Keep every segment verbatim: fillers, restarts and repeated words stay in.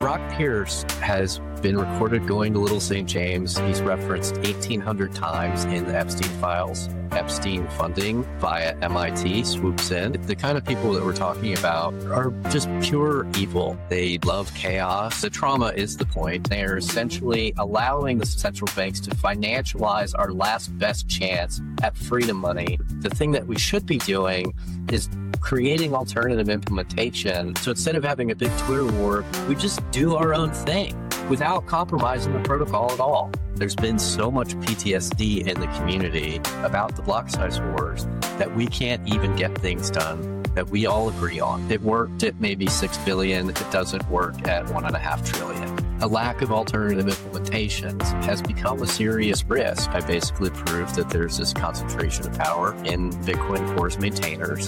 Brock Pierce has been recorded going to Little Saint James. He's referenced eighteen hundred times in the Epstein files. Epstein funding via M I T swoops in. The kind of people that we're talking about are just pure evil. They love chaos. The trauma is the point. They are essentially allowing the central banks to financialize our last best chance at freedom money. The thing that we should be doing is creating alternative implementation. So instead of having a big Twitter war, we just do our own thing without compromising the protocol at all. There's been so much P T S D in the community about the block size wars that we can't even get things done that we all agree on. It worked at maybe six billion. It doesn't work at one and a half trillion. A lack of alternative implementations has become a serious risk. I basically proved that there's this concentration of power in Bitcoin Core's maintainers.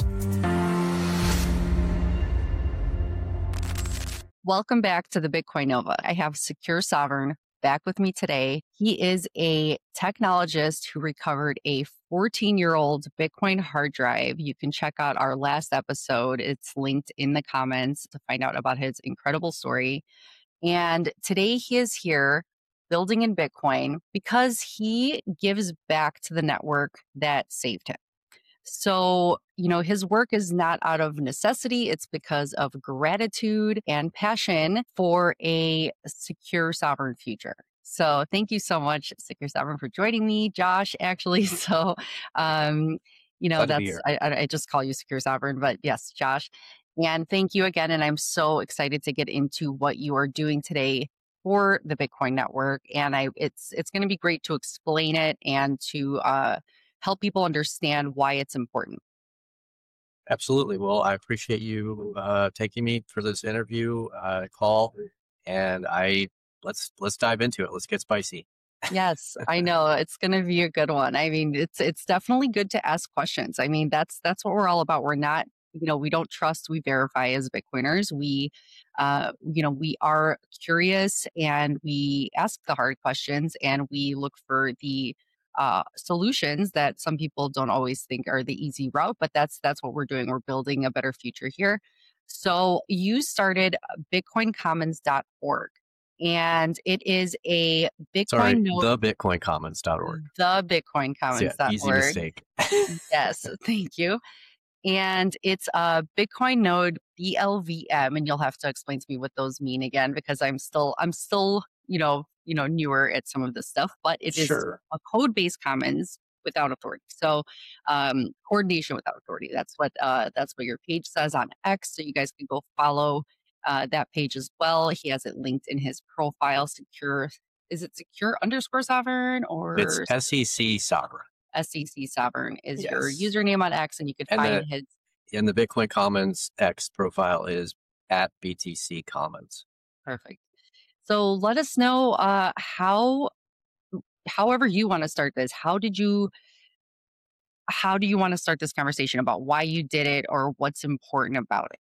Welcome back to the Bitcoin Nova. I have Secure Sovereign back with me today. He is a technologist who recovered a fourteen-year-old Bitcoin hard drive. You can check out our last episode. It's linked in the comments to find out about his incredible story. And today he is here building in Bitcoin because he gives back to the network that saved him. So, you know, his work is not out of necessity. It's because of gratitude and passion for a secure, sovereign future. So thank you so much, Secure Sovereign, for joining me, Josh, actually. So, um, you know, Glad to be that's, here. I, I just call you Secure Sovereign, but yes, Josh. And thank you again. And I'm so excited to get into what you are doing today for the Bitcoin network. And I, it's, it's going to be great to explain it and to, uh, help people understand why it's important. Absolutely. Well, I appreciate you uh, taking me for this interview uh, call, and I let's let's dive into it. Let's get spicy. Yes, I know it's going to be a good one. I mean, it's it's definitely good to ask questions. I mean, that's that's what we're all about. We're not, you know, we don't trust, we verify as Bitcoiners. We, uh, you know, we are curious and we ask the hard questions and we look for the uh, solutions that some people don't always think are the easy route, but that's that's what we're doing. We're building a better future here. So you started bitcoin commons dot org, and it is a Bitcoin Sorry, node. the bitcoin commons dot org. The bitcoin commons dot org. Yeah, easy mistake. Yes, thank you. And it's a Bitcoin node B L V M, and you'll have to explain to me what those mean again, because I'm still I'm still you know you know newer at some of this stuff. But it is Sure. a code-based commons without authority. So um, coordination without authority. That's what uh, that's what your page says on X. So you guys can go follow uh, that page as well. He has it linked in his profile. Secure is it secure underscore sovereign or It's S E C Sovereign. S E C Sovereign is Yes. your username on X, and you can And find the- his. And the Bitcoin Commons X profile is at B T C Commons. Perfect. So let us know uh, how, however you want to start this. How did you, how do you want to start this conversation about why you did it or what's important about it?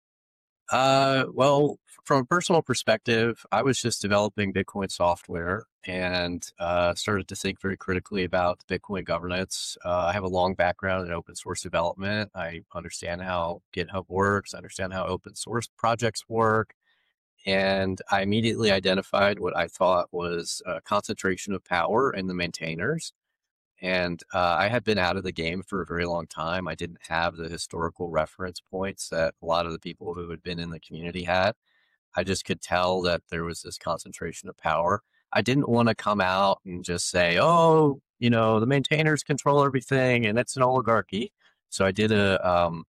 Uh, well, from a personal perspective, I was just developing Bitcoin software and uh, started to think very critically about Bitcoin governance. Uh, I have a long background in open source development. I understand how GitHub works, I understand how open source projects work. And I immediately identified what I thought was a concentration of power in the maintainers. And uh, I had been out of the game for a very long time. I didn't have the historical reference points that a lot of the people who had been in the community had. I just could tell that there was this concentration of power. I didn't want to come out and just say, oh, you know, the maintainers control everything and it's an oligarchy. So I did a, um,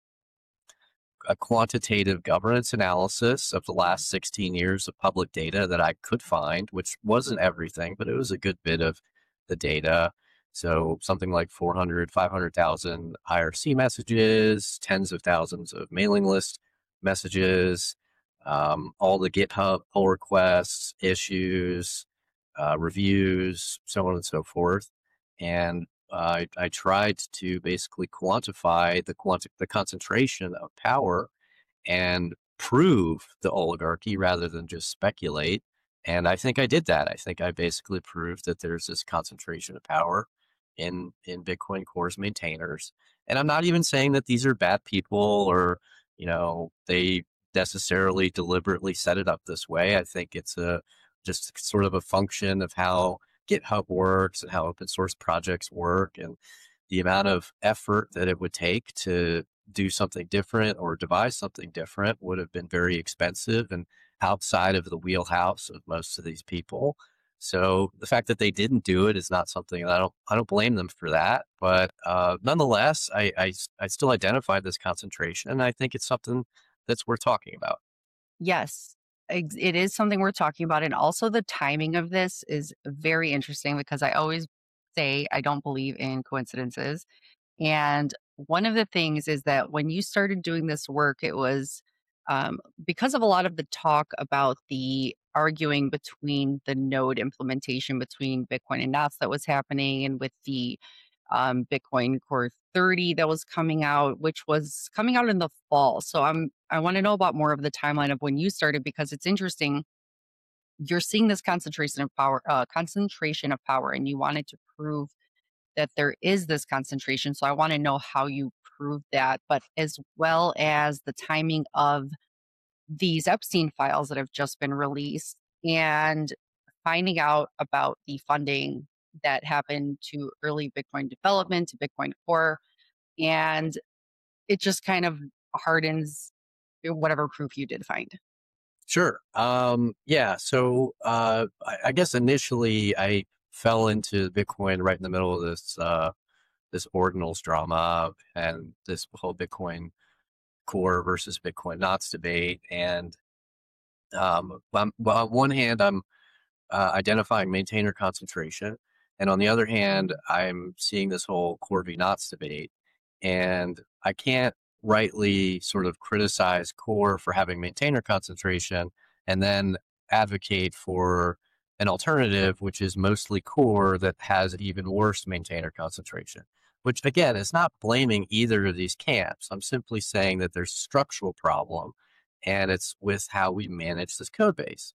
a quantitative governance analysis of the last sixteen years of public data that I could find, which wasn't everything, but it was a good bit of the data. So something like four hundred, five hundred thousand I R C messages, tens of thousands of mailing list messages, um, all the GitHub pull requests, issues, uh, reviews, so on and so forth. And uh, I, I tried to basically quantify the quanti- the concentration of power and prove the oligarchy rather than just speculate. And I think I did that. I think I basically proved that there's this concentration of power in, in Bitcoin Core's maintainers. And I'm not even saying that these are bad people or, you know, they necessarily deliberately set it up this way. I think it's a just sort of a function of how GitHub works and how open source projects work, and the amount of effort that it would take to do something different or devise something different would have been very expensive and outside of the wheelhouse of most of these people. So the fact that they didn't do it is not something that I don't I don't blame them for that. But uh, nonetheless, I, I I still identify this concentration, and I think it's something that's worth talking about. Yes, ex- it is something we're talking about. And also, the timing of this is very interesting because I always say I don't believe in coincidences. And one of the things is that when you started doing this work, it was um, because of a lot of the talk about the arguing between the node implementation between Bitcoin and N O T S that was happening, and with the um, Bitcoin Core thirty that was coming out, which was coming out in the fall. So I'm I want to know about more of the timeline of when you started because it's interesting. You're seeing this concentration of power, uh, concentration of power, and you wanted to prove that there is this concentration. So I want to know how you prove that, but as well as the timing of these Epstein files that have just been released and finding out about the funding that happened to early Bitcoin development, to Bitcoin Core. And it just kind of hardens whatever proof you did find. Sure. Um, yeah. So uh, I, I guess initially I fell into Bitcoin right in the middle of this uh, this ordinals drama and this whole Bitcoin Core versus Bitcoin N O T S debate. And um, well, well, on one hand, I'm uh, identifying maintainer concentration, and on the other hand, I'm seeing this whole Core v N O T S debate, and I can't rightly sort of criticize Core for having maintainer concentration and then advocate for an alternative, which is mostly Core that has an even worse maintainer concentration, which again is not blaming either of these camps. I'm simply saying that there's a structural problem and it's with how we manage this code base.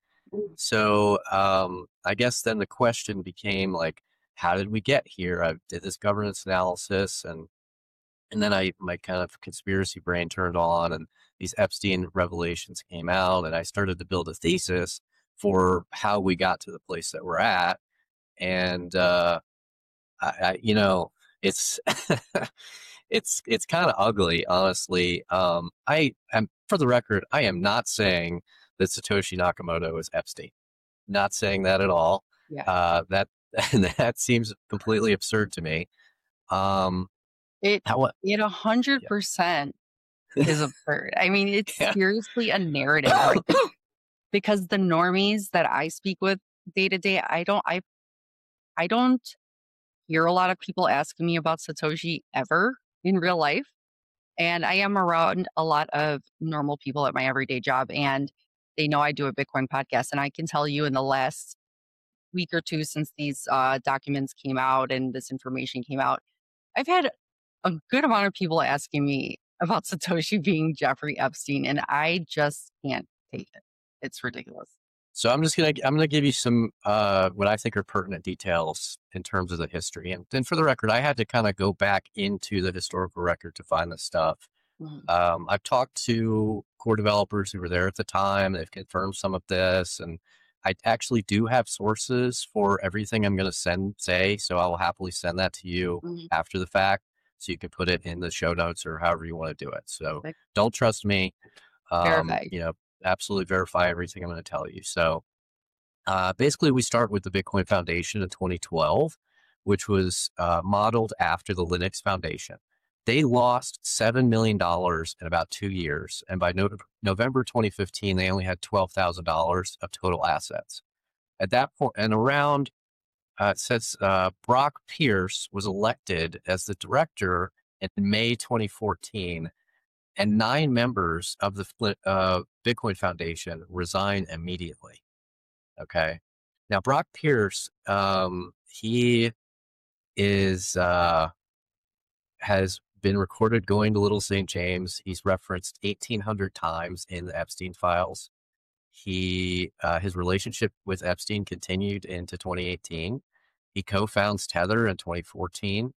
So um, I guess then the question became like, how did we get here? I did this governance analysis, and and then I my kind of conspiracy brain turned on, and these Epstein revelations came out, and I started to build a thesis for how we got to the place that we're at. And uh, I, I, you know, it's it's it's kind of ugly, honestly. Um, I am, for the record, I am not saying that Satoshi Nakamoto is Epstein. Not saying that at all. Yeah. Uh, that that seems completely absurd to me. Um, It how, it a hundred yeah. percent is absurd. I mean, it's Yeah. seriously a narrative, right? Because the normies that I speak with day to day, I don't I I don't hear a lot of people asking me about Satoshi ever in real life. And I am around a lot of normal people at my everyday job, and they know I do a Bitcoin podcast. And I can tell you in the last week or two since these uh, documents came out and this information came out, I've had a good amount of people asking me about Satoshi being Jeffrey Epstein, and I just can't take it. It's ridiculous. So I'm just gonna I'm gonna give you some uh, what I think are pertinent details in terms of the history. And then for the record, I had to kind of go back into the historical record to find this stuff. Mhm. Um, I've talked to core developers who were there at the time. They've confirmed some of this, and I actually do have sources for everything I'm going to send. Say, so I will happily send that to you Mhm. after the fact, so you can put it in the show notes or however you want to do it. So Like, don't trust me. Um, verified. you know, absolutely verify everything I'm going to tell you. So uh, basically, we start with the Bitcoin Foundation in twenty twelve, which was uh, modeled after the Linux Foundation. They lost seven million dollars in about two years. And by no- November twenty fifteen, they only had twelve thousand dollars of total assets. At that point, and around, uh, it says uh, Brock Pierce was elected as the director in May twenty fourteen, and nine members of the uh, Bitcoin Foundation resigned immediately. Okay. Now, Brock Pierce, um, he is, uh, has been recorded going to Little Saint James. He's referenced eighteen hundred times in the Epstein files. He, uh, his relationship with Epstein continued into twenty eighteen. He co-founds Tether in twenty fourteen.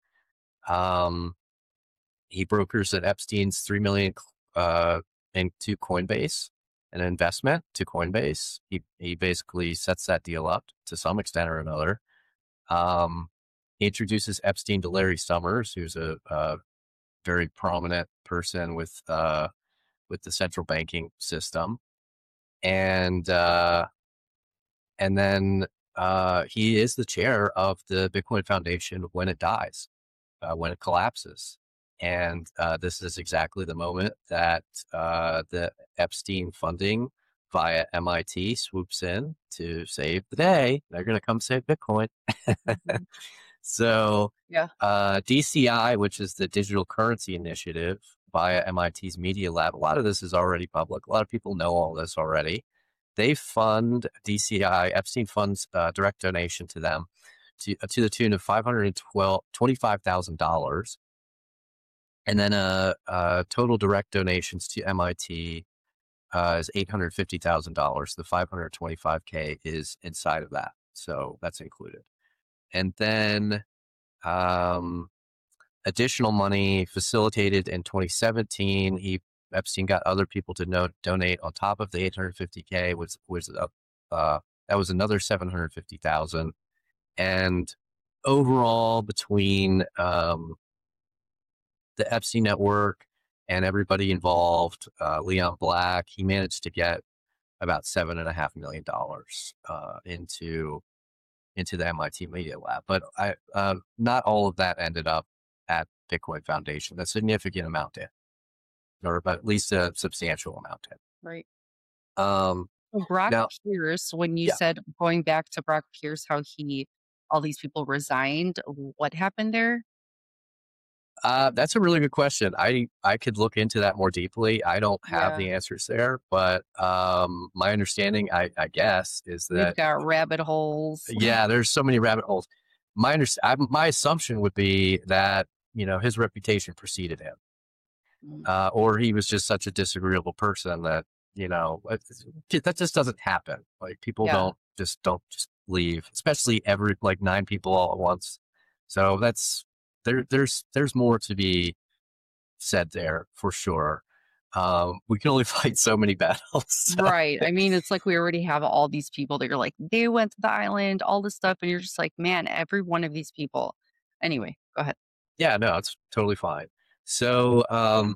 Um, he brokers at Epstein's three million, uh, into Coinbase. an investment to Coinbase. He he basically sets that deal up to some extent or another. Um, he introduces Epstein to Larry Summers, who's a, a very prominent person with uh, with the central banking system, and uh, and then uh, he is the chair of the Bitcoin Foundation when it dies, uh, when it collapses. And uh, this is exactly the moment that uh, the Epstein funding via M I T swoops in to save the day. They're going to come save Bitcoin. Mhm. So Yeah. uh, D C I, which is the Digital Currency Initiative via M I T's Media Lab, a lot of this is already public. A lot of people know all this already. They fund D C I, Epstein funds uh, direct donation to them to, uh, to the tune of five hundred twenty-five thousand dollars. And then uh, uh, total direct donations to M I T uh, is eight hundred fifty thousand dollars. The five hundred twenty-five K is inside of that. So that's included. And then um, additional money facilitated in twenty seventeen. He Epstein got other people to no, donate on top of the eight hundred fifty K, was was uh, uh, that was another seven hundred fifty thousand. And overall, between um, the Epstein network and everybody involved, uh, Leon Black, he managed to get about seven and a half million dollars uh, into into the M I T Media Lab. But I uh, not all of that ended up at Bitcoin Foundation. A significant amount did, or at least a substantial amount did. Right. Um, So Brock now, Pierce, when you yeah, said going back to Brock Pierce, how he, all these people resigned, what happened there? uh, that's a really good question. I I could look into that more deeply. I don't have Yeah. the answers there, but um, my understanding, I, I guess, is We've that got rabbit holes. yeah, there's so many rabbit holes. My under, I, my assumption would be that you know his reputation preceded him, Mm. uh, or he was just such a disagreeable person that you know it- that just doesn't happen. Like people Yeah. don't just don't just leave, especially every like nine people all at once. So that's there. There's there's more to be said there for sure. Um, we can only fight so many battles. So, Right. I mean, it's like we already have all these people that you're like, they went to the island, all this stuff. And you're just like, man, every one of these people. Anyway, go ahead. yeah, no, it's totally fine. So um,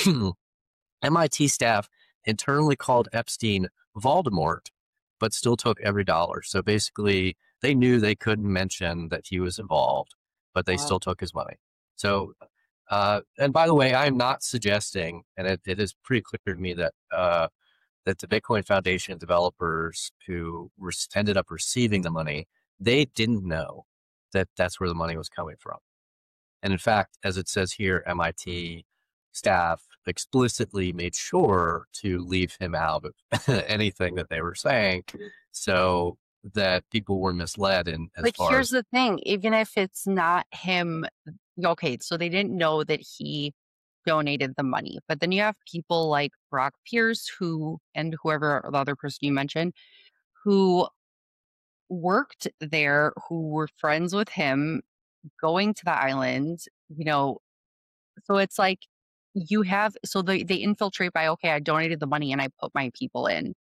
M I T staff internally called Epstein Voldemort, but still took every dollar. So basically, they knew they couldn't mention that he was involved, but they Wow. still took his money. So, uh, and by the way, I'm not suggesting, and it, it is pretty clear to me that uh, that the Bitcoin Foundation developers who re- ended up receiving the money, they didn't know that that's where the money was coming from. And in fact, as it says here, M I T staff explicitly made sure to leave him out of anything that they were saying so that people were misled in as But far here's as the thing, even if it's not him, okay, so they didn't know that he donated the money. But then you have people like Brock Pierce, who, and whoever the other person you mentioned, who worked there, who were friends with him, going to the island, you know. So it's like you have, so they, they infiltrate by, okay, I donated the money and I put my people in.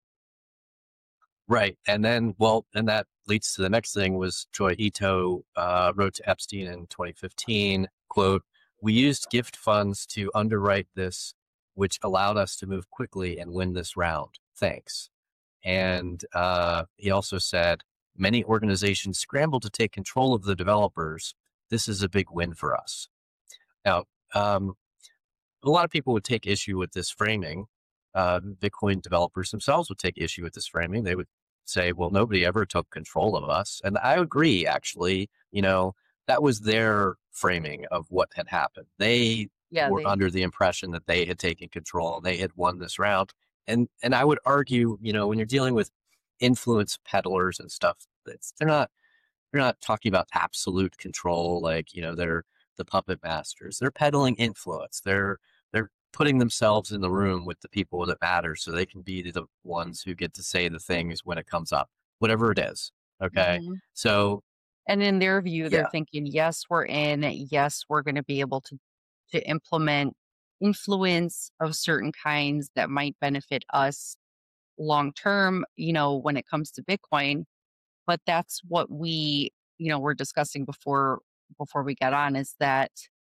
right. And then, well, and that leads to the next thing was Joy Ito uh, wrote to Epstein in twenty fifteen, quote, "We used gift funds to underwrite this, which allowed us to move quickly and win this round. Thanks." And uh, he also said, "Many organizations scramble to take control of the developers. This is a big win for us." Now, um, a lot of people would take issue with this framing. Uh, Bitcoin developers themselves would take issue with this framing. They would say, well, nobody ever took control of us. And I agree, actually, you know, that was their framing of what had happened. They Yeah, were they, under the impression that they had taken control, they had won this round. And and I would argue, you know, when you're dealing with influence peddlers and stuff, it's, they're not they're not talking about absolute control, like, you know, they're the puppet masters. They're peddling influence. They're they're putting themselves in the room with the people that matter so they can be the ones who get to say the things when it comes up, whatever it is. Okay. mhm. So And in their view, they're yeah, thinking, yes, we're in. Yes, we're going to be able to, to implement influence of certain kinds that might benefit us. long term, you know, when it comes to Bitcoin. But that's what we, you know, were discussing before before we got on is that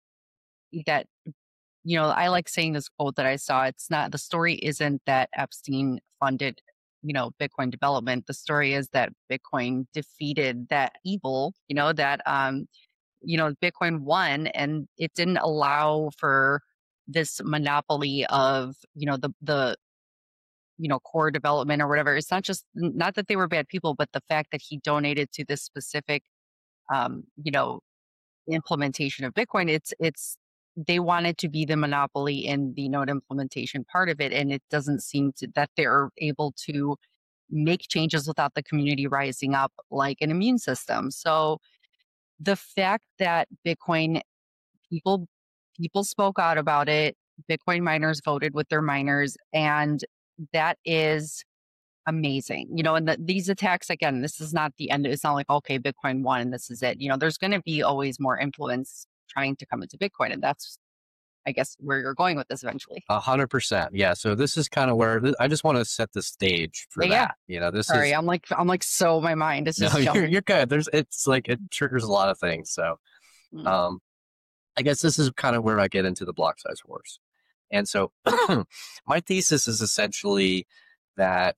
that you know, I like saying this quote that I saw. It's not the story isn't that Epstein funded, you know, Bitcoin development. The story is that Bitcoin defeated that evil, you know, that um, you know, Bitcoin won and it didn't allow for this monopoly of, you know, the the you know, core development or whatever. It's not just not that they were bad people, but the fact that he donated to this specific um, you know, implementation of Bitcoin, it's it's they wanted to be the monopoly in the node implementation part of it, and it doesn't seem to that they're able to make changes without the community rising up like an immune system. So the fact that Bitcoin people people spoke out about it, Bitcoin miners voted with their miners, and that is amazing. You know, and the, these attacks, again, this is not the end. It's not like, okay, Bitcoin won and this is it. You know, there's going to be always more influence trying to come into Bitcoin. And that's, I guess, where you're going with this eventually. A hundred percent. Yeah. So this is kind of where th- I just want to set the stage for Yeah, that. yeah. You know, this Sorry, is, I'm like, I'm like, so my mind is no, just you're, jumping. you're good. There's, it's like, it triggers a lot of things. So, Mm. um, I guess this is kind of where I get into the block size wars. And so my thesis is essentially that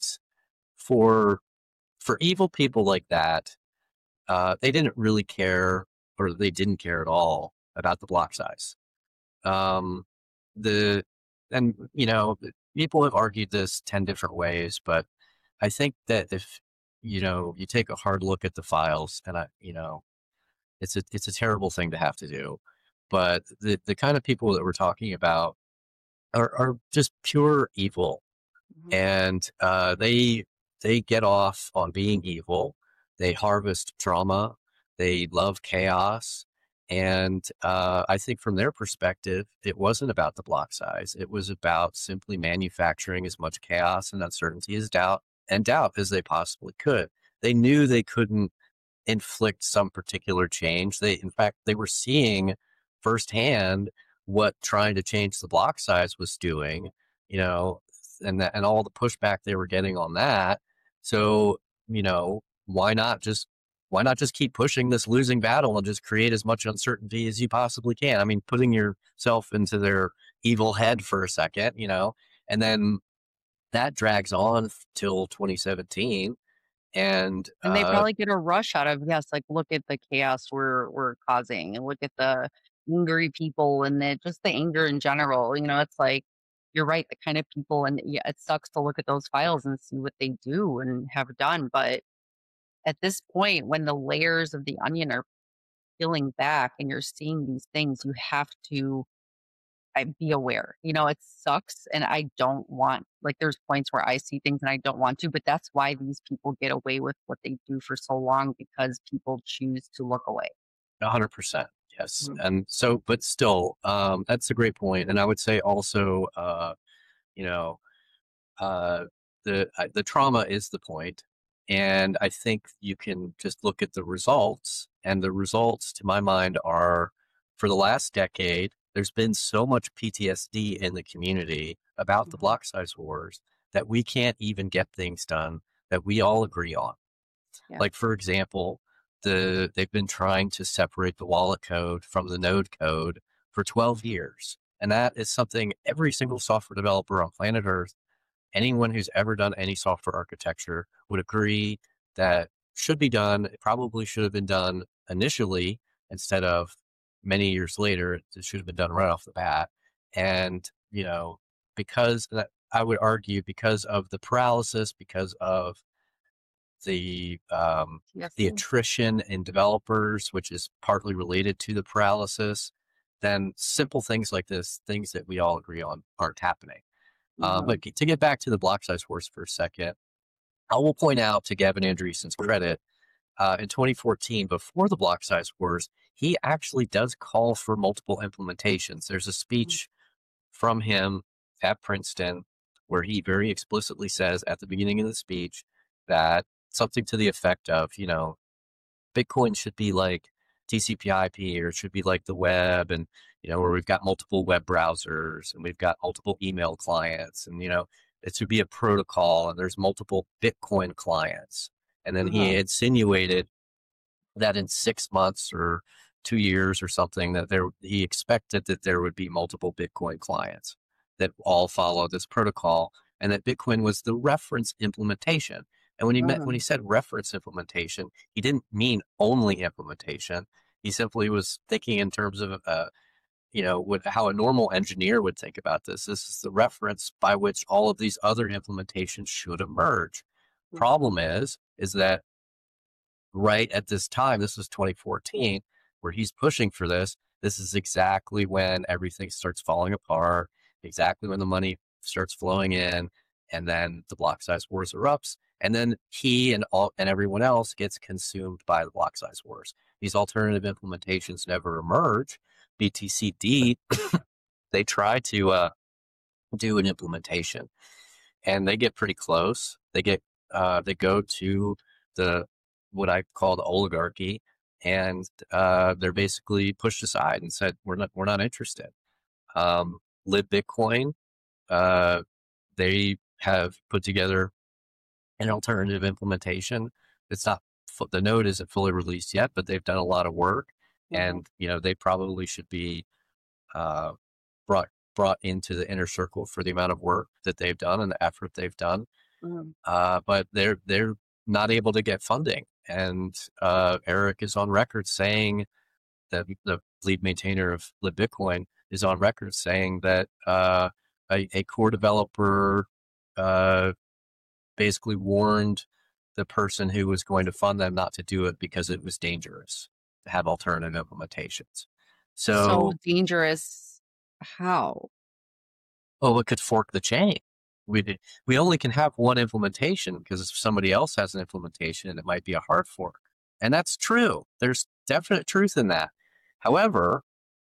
for, for evil people like that, uh, they didn't really care, or they didn't care at all about the block size. Um, the, and, you know, people have argued this ten different ways, but I think that if, you know, you take a hard look at the files and I, you know, it's a, it's a terrible thing to have to do, but the, the kind of people that we're talking about are, are just pure evil. Mhm. And, uh, they, they get off on being evil. They harvest trauma. They love chaos. And uh, I think from their perspective, it wasn't about the block size. It was about simply manufacturing as much chaos and uncertainty as doubt and doubt as they possibly could. They knew they couldn't inflict some particular change. They, in fact, they were seeing firsthand what trying to change the block size was doing, you know, and that, and all the pushback they were getting on that. So, you know, why not just why not just keep pushing this losing battle and just create as much uncertainty as you possibly can? I mean, putting yourself into their evil head for a second, you know, and then that drags on till twenty seventeen. And, And they uh, probably get a rush out of, yes, like look at the chaos we're we're causing and look at the angry people and the just the anger in general. You know, it's like you're right, the kind of people and yeah, it sucks to look at those files and see what they do and have done. But at this point, when the layers of the onion are peeling back and you're seeing these things, you have to I be aware. You know, it sucks and I don't want like there's points where I see things and I don't want to, but that's why these people get away with what they do for so long because people choose to look away. a hundred percent. Yes. Mhm. And so, but still, um, that's a great point. And I would say also, uh, you know, uh, the, uh, the trauma is the point. And I think you can just look at the results, and the results to my mind are for the last decade, there's been so much P T S D in the community about the Mhm. block size wars that we can't even get things done that we all agree on. Yeah. Like, for example, the they've been trying to separate the wallet code from the node code for twelve years. And that is something every single software developer on planet Earth, anyone who's ever done any software architecture would agree that should be done. It probably should have been done initially instead of many years later. It should have been done right off the bat. And, you know, because that, I would argue because of the paralysis, because of the um, Yes. the attrition in developers, which is partly related to the paralysis, then simple things like this, things that we all agree on, aren't happening. Uh, Mhm. but to get back to the block size wars for a second, I will point out to Gavin Andreessen's credit, uh, in twenty fourteen, before the block size wars, he actually does call for multiple implementations. There's a speech from him at Princeton where he very explicitly says at the beginning of the speech that something to the effect of, you know, Bitcoin should be like T C P I P, or it should be like the web, and, you know, where we've got multiple web browsers and we've got multiple email clients, and, you know, it should be a protocol and there's multiple Bitcoin clients. And then he Uh-huh. insinuated that in six months or two years or something, that there he expected that there would be multiple Bitcoin clients that all follow this protocol, and that Bitcoin was the reference implementation. And when he met when Uh-huh. he said reference implementation, he didn't mean only implementation. He simply was thinking in terms of uh, you know, what, how a normal engineer would think about this. This is the reference by which all of these other implementations should emerge. Problem is, is that right at this time, this was twenty fourteen, where he's pushing for this. This is exactly when everything starts falling apart, exactly when the money starts flowing in, and then the block size wars erupts, and then he and all and everyone else gets consumed by the block size wars. These alternative implementations never emerge. B T C D, they try to uh, do an implementation, and they get pretty close. They get uh, they go to the what I call the oligarchy, and uh, they're basically pushed aside and said we're not we're not interested. Um, LibBitcoin, uh, they have put together an alternative implementation. It's not the node isn't fully released yet, but they've done a lot of work, Uh-huh. and you know they probably should be uh, brought brought into the inner circle for the amount of work that they've done and the effort they've done. Uh-huh. Uh, but they're they're not able to get funding, and uh, Eric is on record saying that the lead maintainer of LibBitcoin is on record saying that uh, a, a core developer uh, basically warned the person who was going to fund them not to do it because it was dangerous to have alternative implementations. So So, dangerous. How? oh, it could fork the chain. We did, we only can have one implementation because if somebody else has an implementation, it might be a hard fork, and that's true. There's definite truth in that. However,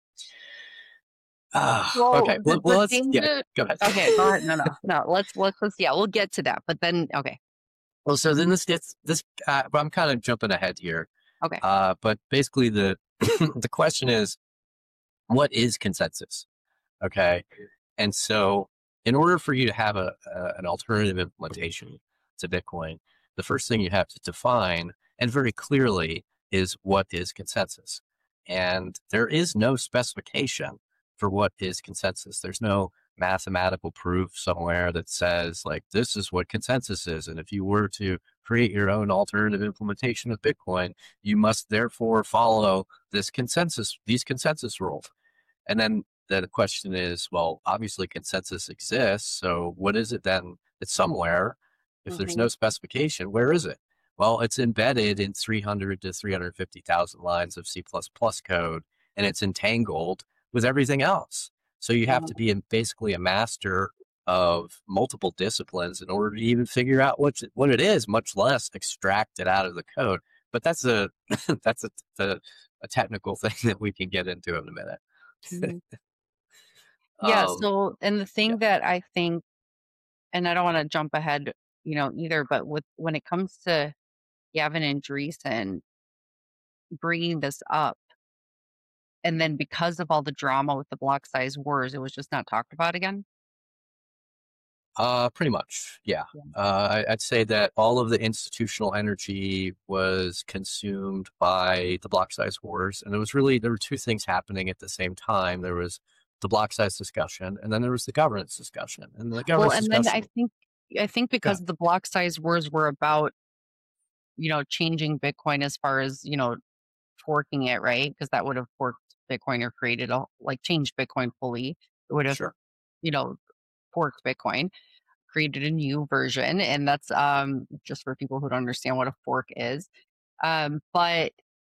uh, Well, okay, the, well, well, the let's yeah, danger. go ahead. Okay, go ahead. No, no, no. Let's let's let's yeah, we'll get to that. But then, okay, Well, so then this gets this. Uh, but I'm kind of jumping ahead here. okay. Uh, but basically, the the question is, what is consensus? Okay, and so in order for you to have a, a an alternative implementation to Bitcoin, the first thing you have to define and very clearly is what is consensus. And there is no specification for what is consensus. There's no mathematical proof somewhere that says like this is what consensus is. And if you were to create your own alternative implementation of Bitcoin, you must therefore follow this consensus, these consensus rules. And then the question is, well, obviously consensus exists. So what is it then? It's somewhere. If there's no Hmm. specification, where is it? Well, it's embedded in three hundred to three hundred fifty thousand lines of C plus plus code, and it's entangled with everything else. So you have to be in basically a master of multiple disciplines in order to even figure out what what it is, much less extract it out of the code. But that's a that's a, a, a technical thing that we can get into in a minute. Hmm. Yeah. Um, So, and the yeah. thing that I think, and I don't want to jump ahead, you know, either, but with when it comes to Gavin and Andreessen bringing this up, and then because of all the drama with the block size wars, it was just not talked about again. Uh, pretty much, yeah. Yeah. Uh, I, I'd say that all of the institutional energy was consumed by the block size wars, and it was really there were two things happening at the same time. There was the block size discussion, and then there was the governance discussion. And the Well, governance and then I discussion, think I think yeah, because the block size wars were about, you know, changing Bitcoin as far as, you know, forking it, right? Because that would have forked Bitcoin or created a like changed Bitcoin fully. It would have, sure. you know, forked Bitcoin, created a new version. And that's um just for people who don't understand what a fork is. Um, but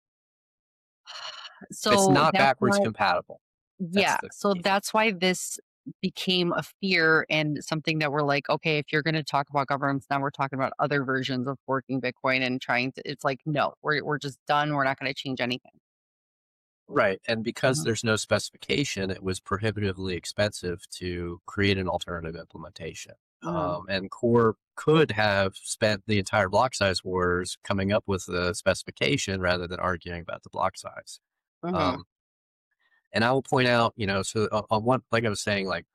It's so not that's backwards why compatible. That's yeah, the so key thing. that's why this became a fear and something that we're like, okay, if you're going to talk about governance, now we're talking about other versions of forking Bitcoin and trying to, it's like, no, we're, we're just done. We're not going to change anything. Right. And because Mhm. there's no specification, it was prohibitively expensive to create an alternative implementation. Mhm. Um, and Core could have spent the entire block size wars coming up with the specification rather than arguing about the block size. Mhm. Um, and I will point out, you know, so on, on one, like I was saying, like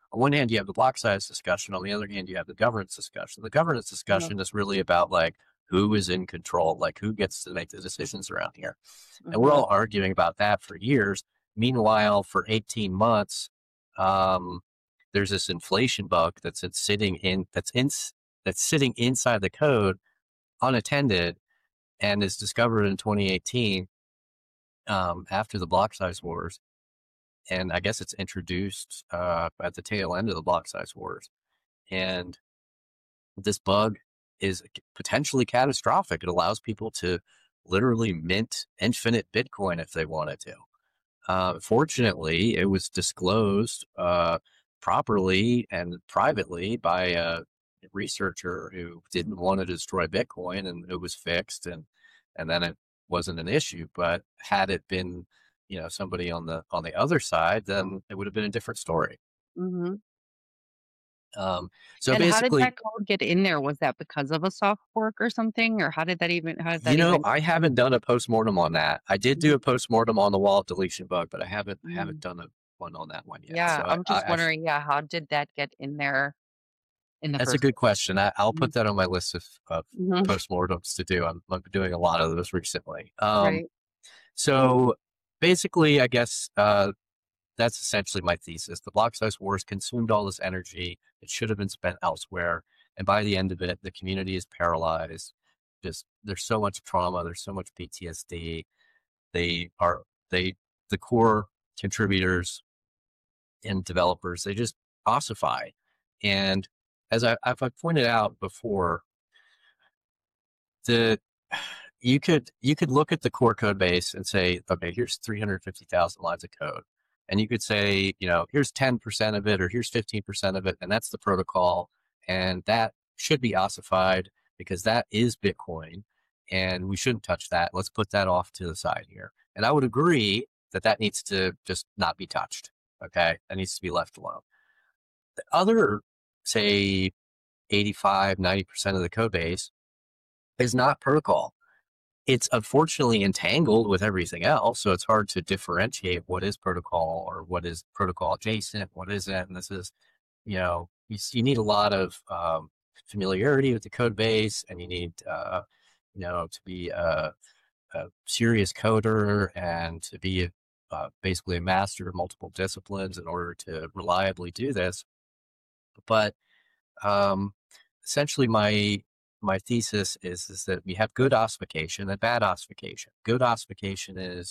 on one hand, you have the block size discussion. On the other hand, you have the governance discussion. The governance Mhm. discussion is really about like who is in control, like who gets to make the decisions around here. And we're Mhm. all arguing about that for years. Meanwhile, for eighteen months, um, there's this inflation bug that's it's sitting in that's in that's sitting inside the code unattended and is discovered in twenty eighteen um, after the block size wars. And I guess it's introduced uh, at the tail end of the block size wars. And this bug is potentially catastrophic. It allows people to literally mint infinite Bitcoin if they wanted to. Uh, fortunately, it was disclosed uh, properly and privately by a researcher who didn't want to destroy Bitcoin, and it was fixed, and and then it wasn't an issue. But had it been, you know, somebody on the on the other side, then it would have been a different story. Mhm. Um, so And how did basically, that code get in there? Was that because of a soft fork or something? Or how did that even how did you that know, even I haven't done a postmortem on that. I did do Mhm. a postmortem on the wallet deletion bug, but I haven't I haven't Mm. done a one on that one yet. Yeah, So I, I'm I, just I wondering, yeah, how did that get in there in the That's a first good place? question. I, I'll put Mhm. that on my list of, of Mhm. postmortems to do. I'm, I'm doing a lot of those recently. Um, Right. so basically, I guess uh, that's essentially my thesis. The block size wars consumed all this energy. It should have been spent elsewhere. And by the end of it, the community is paralyzed. Just there's so much trauma. There's so much P T S D. They are they the core contributors and developers. They just ossify. And as I, I've pointed out before, the you could you could look at the core code base and say, okay, here's three hundred fifty thousand lines of code. And you could say, you know, here's ten percent of it or here's fifteen percent of it, and that's the protocol. And that should be ossified because that is Bitcoin and we shouldn't touch that. Let's put that off to the side here. And I would agree that that needs to just not be touched. Okay. That needs to be left alone. The other, say, eighty-five, ninety percent of the code base is not protocol. It's unfortunately entangled with everything else, so it's hard to differentiate what is protocol or what is protocol adjacent, what isn't. And this is, you know, you, you need a lot of um, familiarity with the code base, and you need, uh, you know, to be a, a serious coder and to be uh, basically a master of multiple disciplines in order to reliably do this. But um, essentially, my my thesis is is that we have good ossification and bad ossification. Good ossification is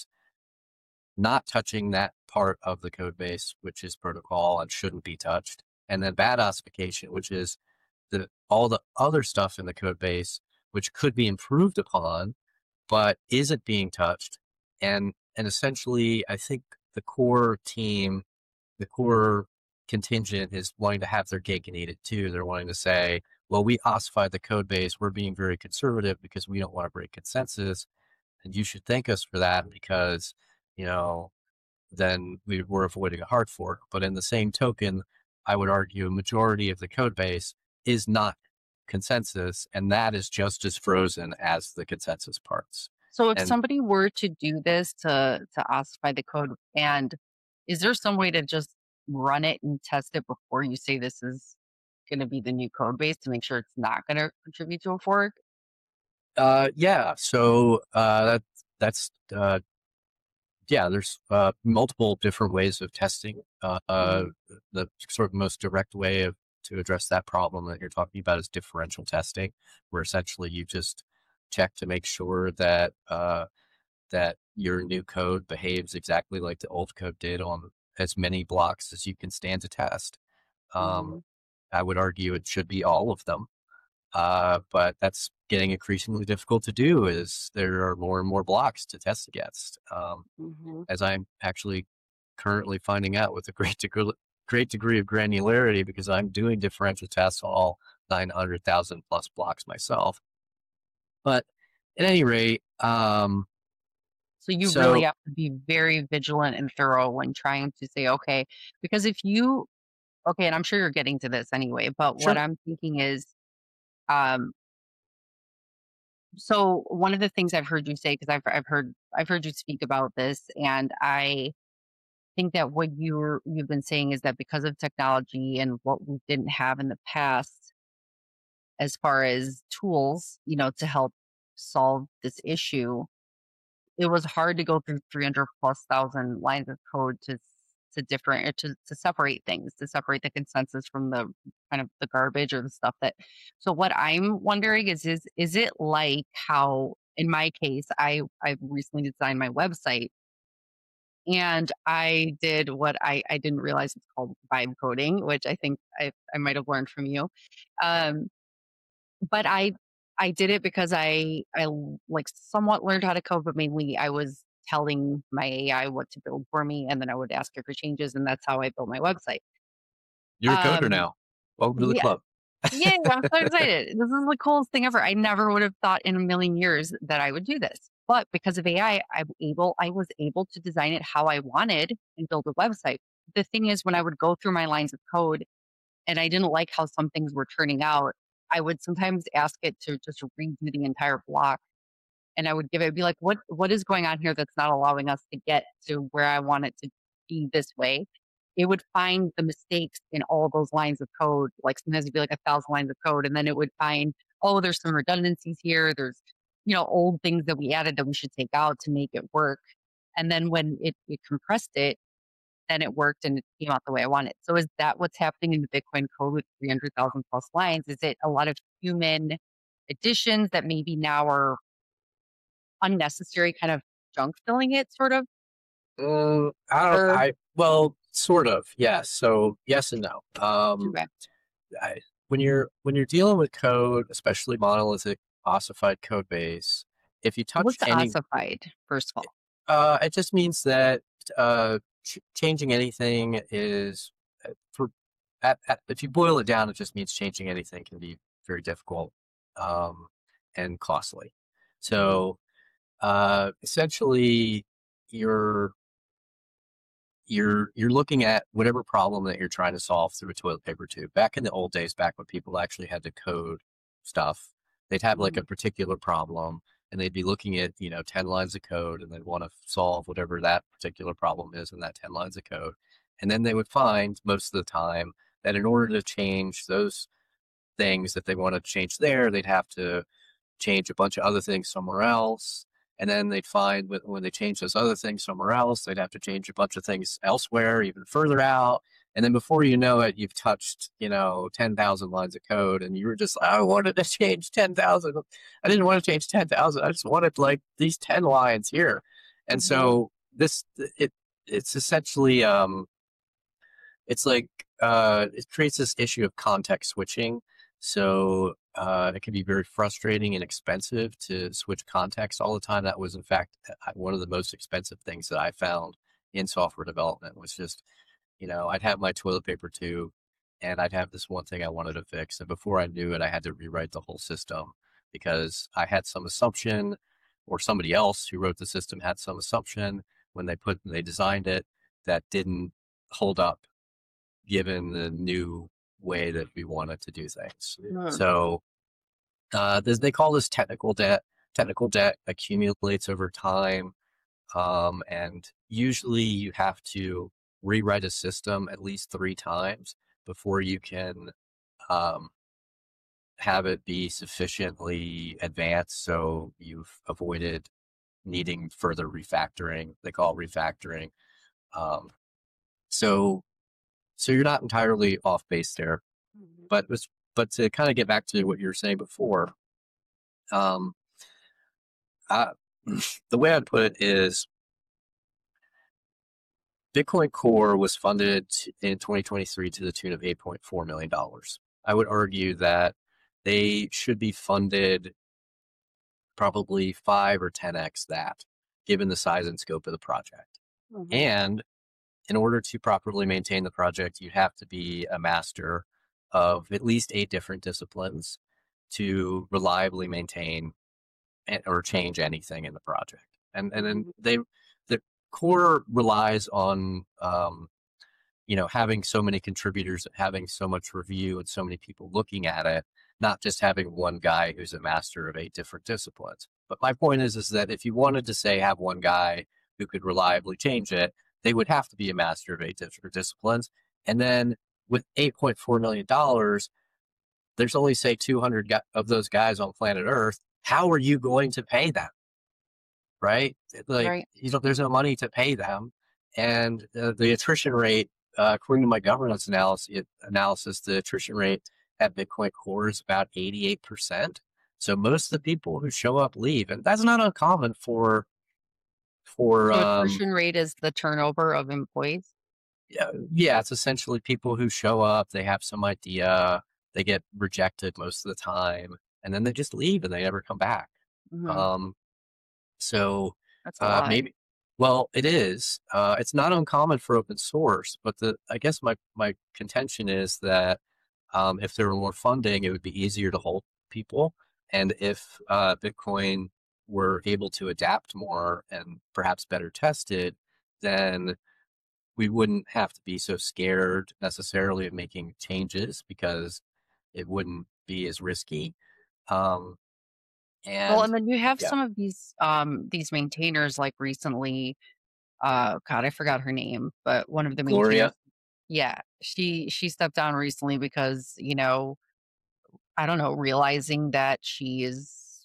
not touching that part of the code base, which is protocol and shouldn't be touched, and then bad ossification, which is the all the other stuff in the code base which could be improved upon, but isn't being touched. And and essentially, I think the core team the core contingent is wanting to have their cake and eat it too. They're wanting to say, well, we ossified the code base. We're being very conservative because we don't want to break consensus. And you should thank us for that because, you know, then we were avoiding a hard fork. But in the same token, I would argue a majority of the code base is not consensus, and that is just as frozen as the consensus parts. So if And somebody were to do this to to ossify the code, and is there some way to just run it and test it before you say this is going to be the new code base to make sure it's not going to contribute to a fork? uh, yeah, so uh, that that's uh, yeah, there's uh, multiple different ways of testing. Uh, uh, Mhm. the sort of most direct way of to address that problem that you're talking about is differential testing, where essentially you just check to make sure that uh, that your new code behaves exactly like the old code did on as many blocks as you can stand to test. Um, Mhm. I would argue it should be all of them, uh, but that's getting increasingly difficult to do as there are more and more blocks to test against. Um, Mhm. as I'm actually currently finding out with a great degree, great degree of granularity because I'm doing differential tests on all nine hundred thousand plus blocks myself. But at any rate, um, So you really so have to be very vigilant and thorough when trying to say, okay, because if you, okay, and I'm sure you're getting to this anyway, but what sure, I'm thinking is, um, so one of the things I've heard you say, because I've I've heard I've heard you speak about this, and I think that what you're you've been saying is that because of technology and what we didn't have in the past, as far as tools, you know, to help solve this issue, it was hard to go through three hundred plus thousand lines of code to to different to to separate things, to separate the consensus from the kind of the garbage or the stuff that. So what I'm wondering is is is it like how in my case I I recently designed my website and I did what I I didn't realize it's called vibe coding, which I think I I might have learned from you. Um, but I I did it because I I l- like somewhat learned how to code, but mainly I was telling my A I what to build for me, and then I would ask it for changes, and that's how I built my website. You're a coder Um, now. Welcome to the yeah, club. yeah, I'm so excited. This is the coolest thing ever. I never would have thought in a million years that I would do this, but because of A I, I'm able I was able to design it how I wanted and build a website. The thing is, when I would go through my lines of code and I didn't like how some things were turning out, I would sometimes ask it to just redo the entire block. And I would give it, be like, what what is going on here that's not allowing us to get to where I want it to be this way? It would find the mistakes in all those lines of code. Like sometimes it'd be like a thousand lines of code, and then it would find, oh, there's some redundancies here. There's, you know, old things that we added that we should take out to make it work. And then when it, it compressed it, then it worked and it came out the way I wanted. So is that what's happening in the Bitcoin code with three hundred thousand plus lines? Is it a lot of human additions that maybe now are unnecessary kind of junk filling it sort of? Mm, I don't. Or I well, sort of. Yes. So yes and no. Um, okay. I, when you're when you're dealing with code, especially monolithic ossified code base, if you touch What's any, ossified, first of all? uh, it just means that uh, ch- changing anything is uh, for at, at, if you boil it down, it just means changing anything can be very difficult um, and costly. So uh, essentially, you're you're you're looking at whatever problem that you're trying to solve through a toilet paper tube. Back in the old days, back when people actually had to code stuff, they'd have like Mhm. a particular problem and they'd be looking at, you know, ten lines of code and they'd want to solve whatever that particular problem is in that ten lines of code. And then they would find most of the time that in order to change those things that they want to change there, they'd have to change a bunch of other things somewhere else. And then they'd find when, when they change those other things somewhere else, they'd have to change a bunch of things elsewhere, even further out. And then before you know it, you've touched, you know, ten thousand lines of code and you were just, I wanted to change ten thousand. I didn't want to change ten thousand. I just wanted like these ten lines here. And Mhm. so this, it, it's essentially, um, it's like, uh, it creates this issue of context switching. So uh, it can be very frustrating and expensive to switch context all the time. That was, in fact, uh, one of the most expensive things that I found in software development was just, you know, I'd have my toilet paper tube and I'd have this one thing I wanted to fix. And before I knew it, I had to rewrite the whole system because I had some assumption or somebody else who wrote the system had some assumption when they put, they designed it that didn't hold up given the new way that we wanted to do things. Mm. So uh, this, they call this technical debt. Technical debt accumulates over time, um, and usually you have to rewrite a system at least three times before you can um, have it be sufficiently advanced so you've avoided needing further refactoring. They call it refactoring. Um, so so you're not entirely off base there. Mhm. But was but to kind of get back to what you were saying before, um, I, the way I'd put it is Bitcoin Core was funded in twenty twenty-three to the tune of eight point four million dollars. I would argue that they should be funded probably five or ten x that, given the size and scope of the project. Mhm. And in order to properly maintain the project, you have to be a master of at least eight different disciplines to reliably maintain or change anything in the project. And and then Mhm. they the core relies on um, you know having so many contributors, having so much review, and so many people looking at it, not just having one guy who's a master of eight different disciplines. But my point is is that if you wanted to say have one guy who could reliably change it, they would have to be a master of eight different disciplines. And then with eight point four million dollars, there's only say two hundred of those guys on planet Earth. How are you going to pay them? Right? Like, Right. you know, there's no money to pay them. And uh, the attrition rate, uh, according to my governance analysis, analysis, the attrition rate at Bitcoin Core is about eighty-eight percent. So most of the people who show up leave, and that's not uncommon for for So um, attrition rate is the turnover of employees. yeah, yeah, it's essentially people who show up, they have some idea, they get rejected most of the time, and then they just leave and they never come back. Hmm. Um, so That's a uh, lot. maybe, well, it is. Uh, it's not uncommon for open source, but the I guess my my contention is that um, if there were more funding, it would be easier to hold people, and if uh, Bitcoin were able to adapt more and perhaps better tested, then we wouldn't have to be so scared necessarily of making changes because it wouldn't be as risky. Um, Well, and and then you have yeah, some of these um these maintainers like recently, uh God, I forgot her name, but one of the maintainers, Gloria. yeah, she she stepped down recently because, you know, I don't know, realizing that she is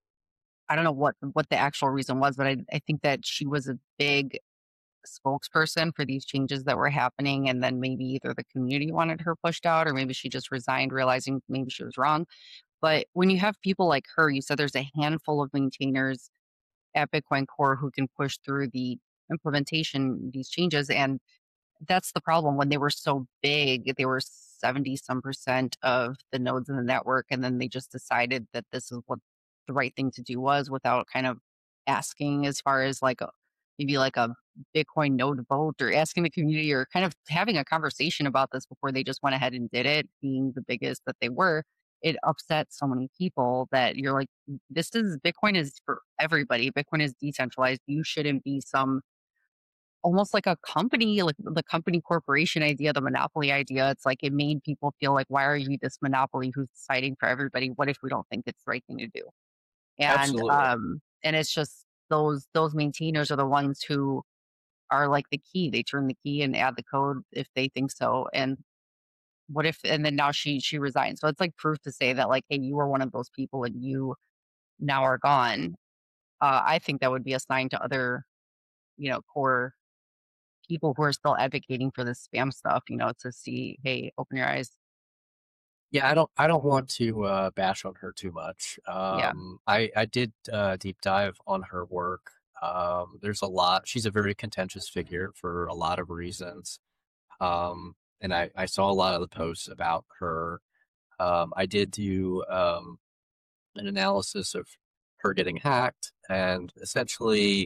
I don't know what what the actual reason was, but I I think that she was a big spokesperson for these changes that were happening, and then maybe either the community wanted her pushed out or maybe she just resigned realizing maybe she was wrong. But when you have people like her, you said there's a handful of maintainers at Bitcoin Core who can push through the implementation, these changes. And that's the problem. When they were so big, they were seventy some percent of the nodes in the network. And then they just decided that this is what the right thing to do was without kind of asking as far as like a, maybe like a Bitcoin node vote or asking the community or kind of having a conversation about this before they just went ahead and did it, being the biggest that they were. It upset so many people that you're like, this is Bitcoin is for everybody. Bitcoin is decentralized. You shouldn't be some almost like a company, like the company corporation idea, the monopoly idea. It's like it made people feel like, why are you this monopoly who's deciding for everybody? What if we don't think it's the right thing to do? And Absolutely. um, and it's just those those maintainers are the ones who are like the key. They turn the key and add the code if they think so. And what if and then now she she resigned. So it's like proof to say that like, hey, you were one of those people and you now are gone. Uh, I think that would be a sign to other, you know, core people who are still advocating for this spam stuff, you know, to see, hey, open your eyes. Yeah, I don't I don't want to uh, bash on her too much. Yeah. Um, I I did uh, deep dive on her work. Um, there's a lot. She's a very contentious figure for a lot of reasons. Um, and I I saw a lot of the posts about her. Um, I did do um, an analysis of her getting hacked, and essentially,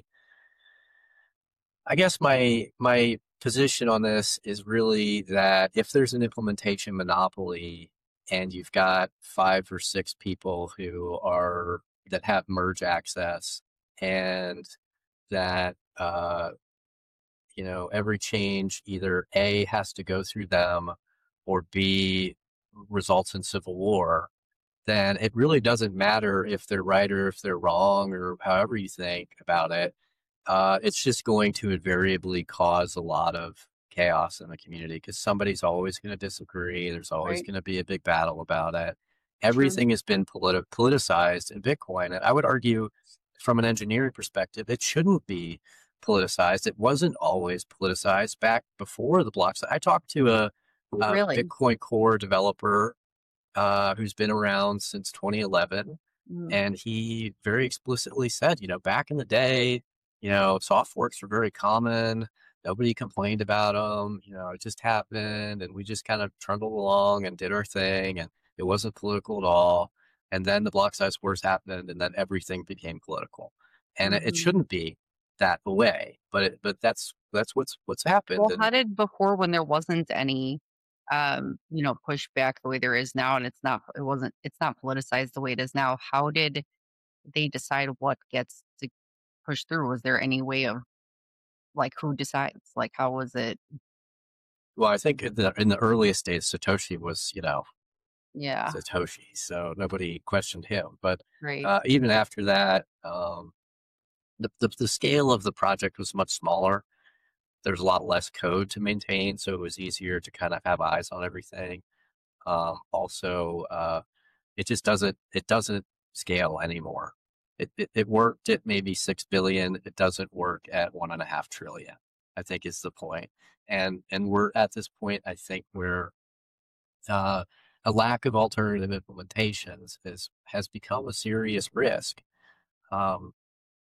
I guess my my position on this is really that if there's an implementation monopoly and you've got five or six people who are that have merge access and that uh, you know every change either A has to go through them or B results in civil war, then it really doesn't matter if they're right or if they're wrong or however you think about it. Uh, it's just going to invariably cause a lot of chaos in the community because somebody's always going to disagree. There's always Right. going to be a big battle about it. True. Everything has been politi- politicized in Bitcoin. And I would argue, from an engineering perspective, it shouldn't be politicized. It wasn't always politicized back before the blocks. I talked to a, a Really? Bitcoin Core developer uh, who's been around since twenty eleven. Mm. And he very explicitly said, you know, back in the day, you know, soft forks were very common. Nobody complained about them. You know, it just happened. And we just kind of trundled along and did our thing. And it wasn't political at all. And then the block size wars happened and then everything became political. And it, it Hmm. shouldn't be that way, but it, but that's that's what's what's happened. Well, how And did before when there wasn't any, um, you know, pushback the way there is now, and it's not, it wasn't, it's not politicized the way it is now. How did they decide what gets to push through? Was there any way of like who decides? Like, how was it? well, I think in the in the earliest days, Satoshi was, you know, Yeah. Satoshi, so nobody questioned him. But Right. uh, even after that, um, the, the the scale of the project was much smaller, there's a lot less code to maintain, so it was easier to kind of have eyes on everything. Um, also, uh, it just doesn't it doesn't scale anymore. It, it it worked at maybe six billion. It doesn't work at one and a half trillion. I think is the point. And and we're at this point, I think, where uh, a lack of alternative implementations is has become a serious risk. Um,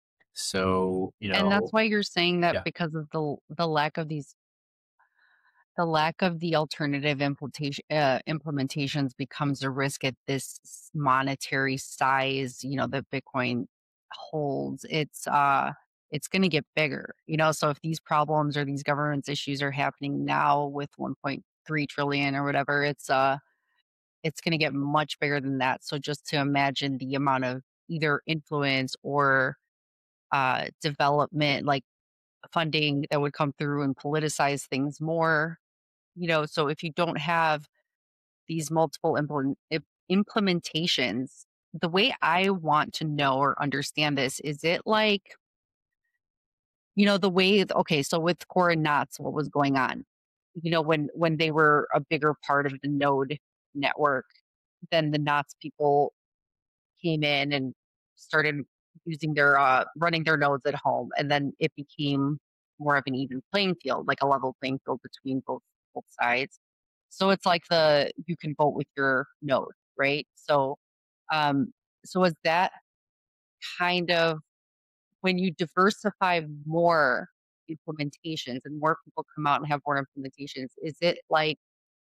so you And that's know, why you're saying that yeah. because of the the lack of these the lack of the alternative implementation uh, implementations becomes a risk at this s- monetary size, you know, that Bitcoin holds. It's uh it's going to get bigger, you know. So if these problems or these governance issues are happening now with one point three trillion or whatever, it's uh it's going to get much bigger than that. So just to imagine the amount of either influence or uh development, like funding that would come through and politicize things more, you know. So if you don't have these multiple implement, im- implementations, the way I want to know or understand this, is it like, you know, the way, okay, so with Core and Knots, what was going on, you know, when, when they were a bigger part of the node network, then the Knots people came in and started using their, uh, running their nodes at home. And then it became more of an even playing field, like a level playing field between both, both sides. So it's like the, you can vote with your node, right? So, um, so is that kind of when you diversify more implementations and more people come out and have more implementations, is it like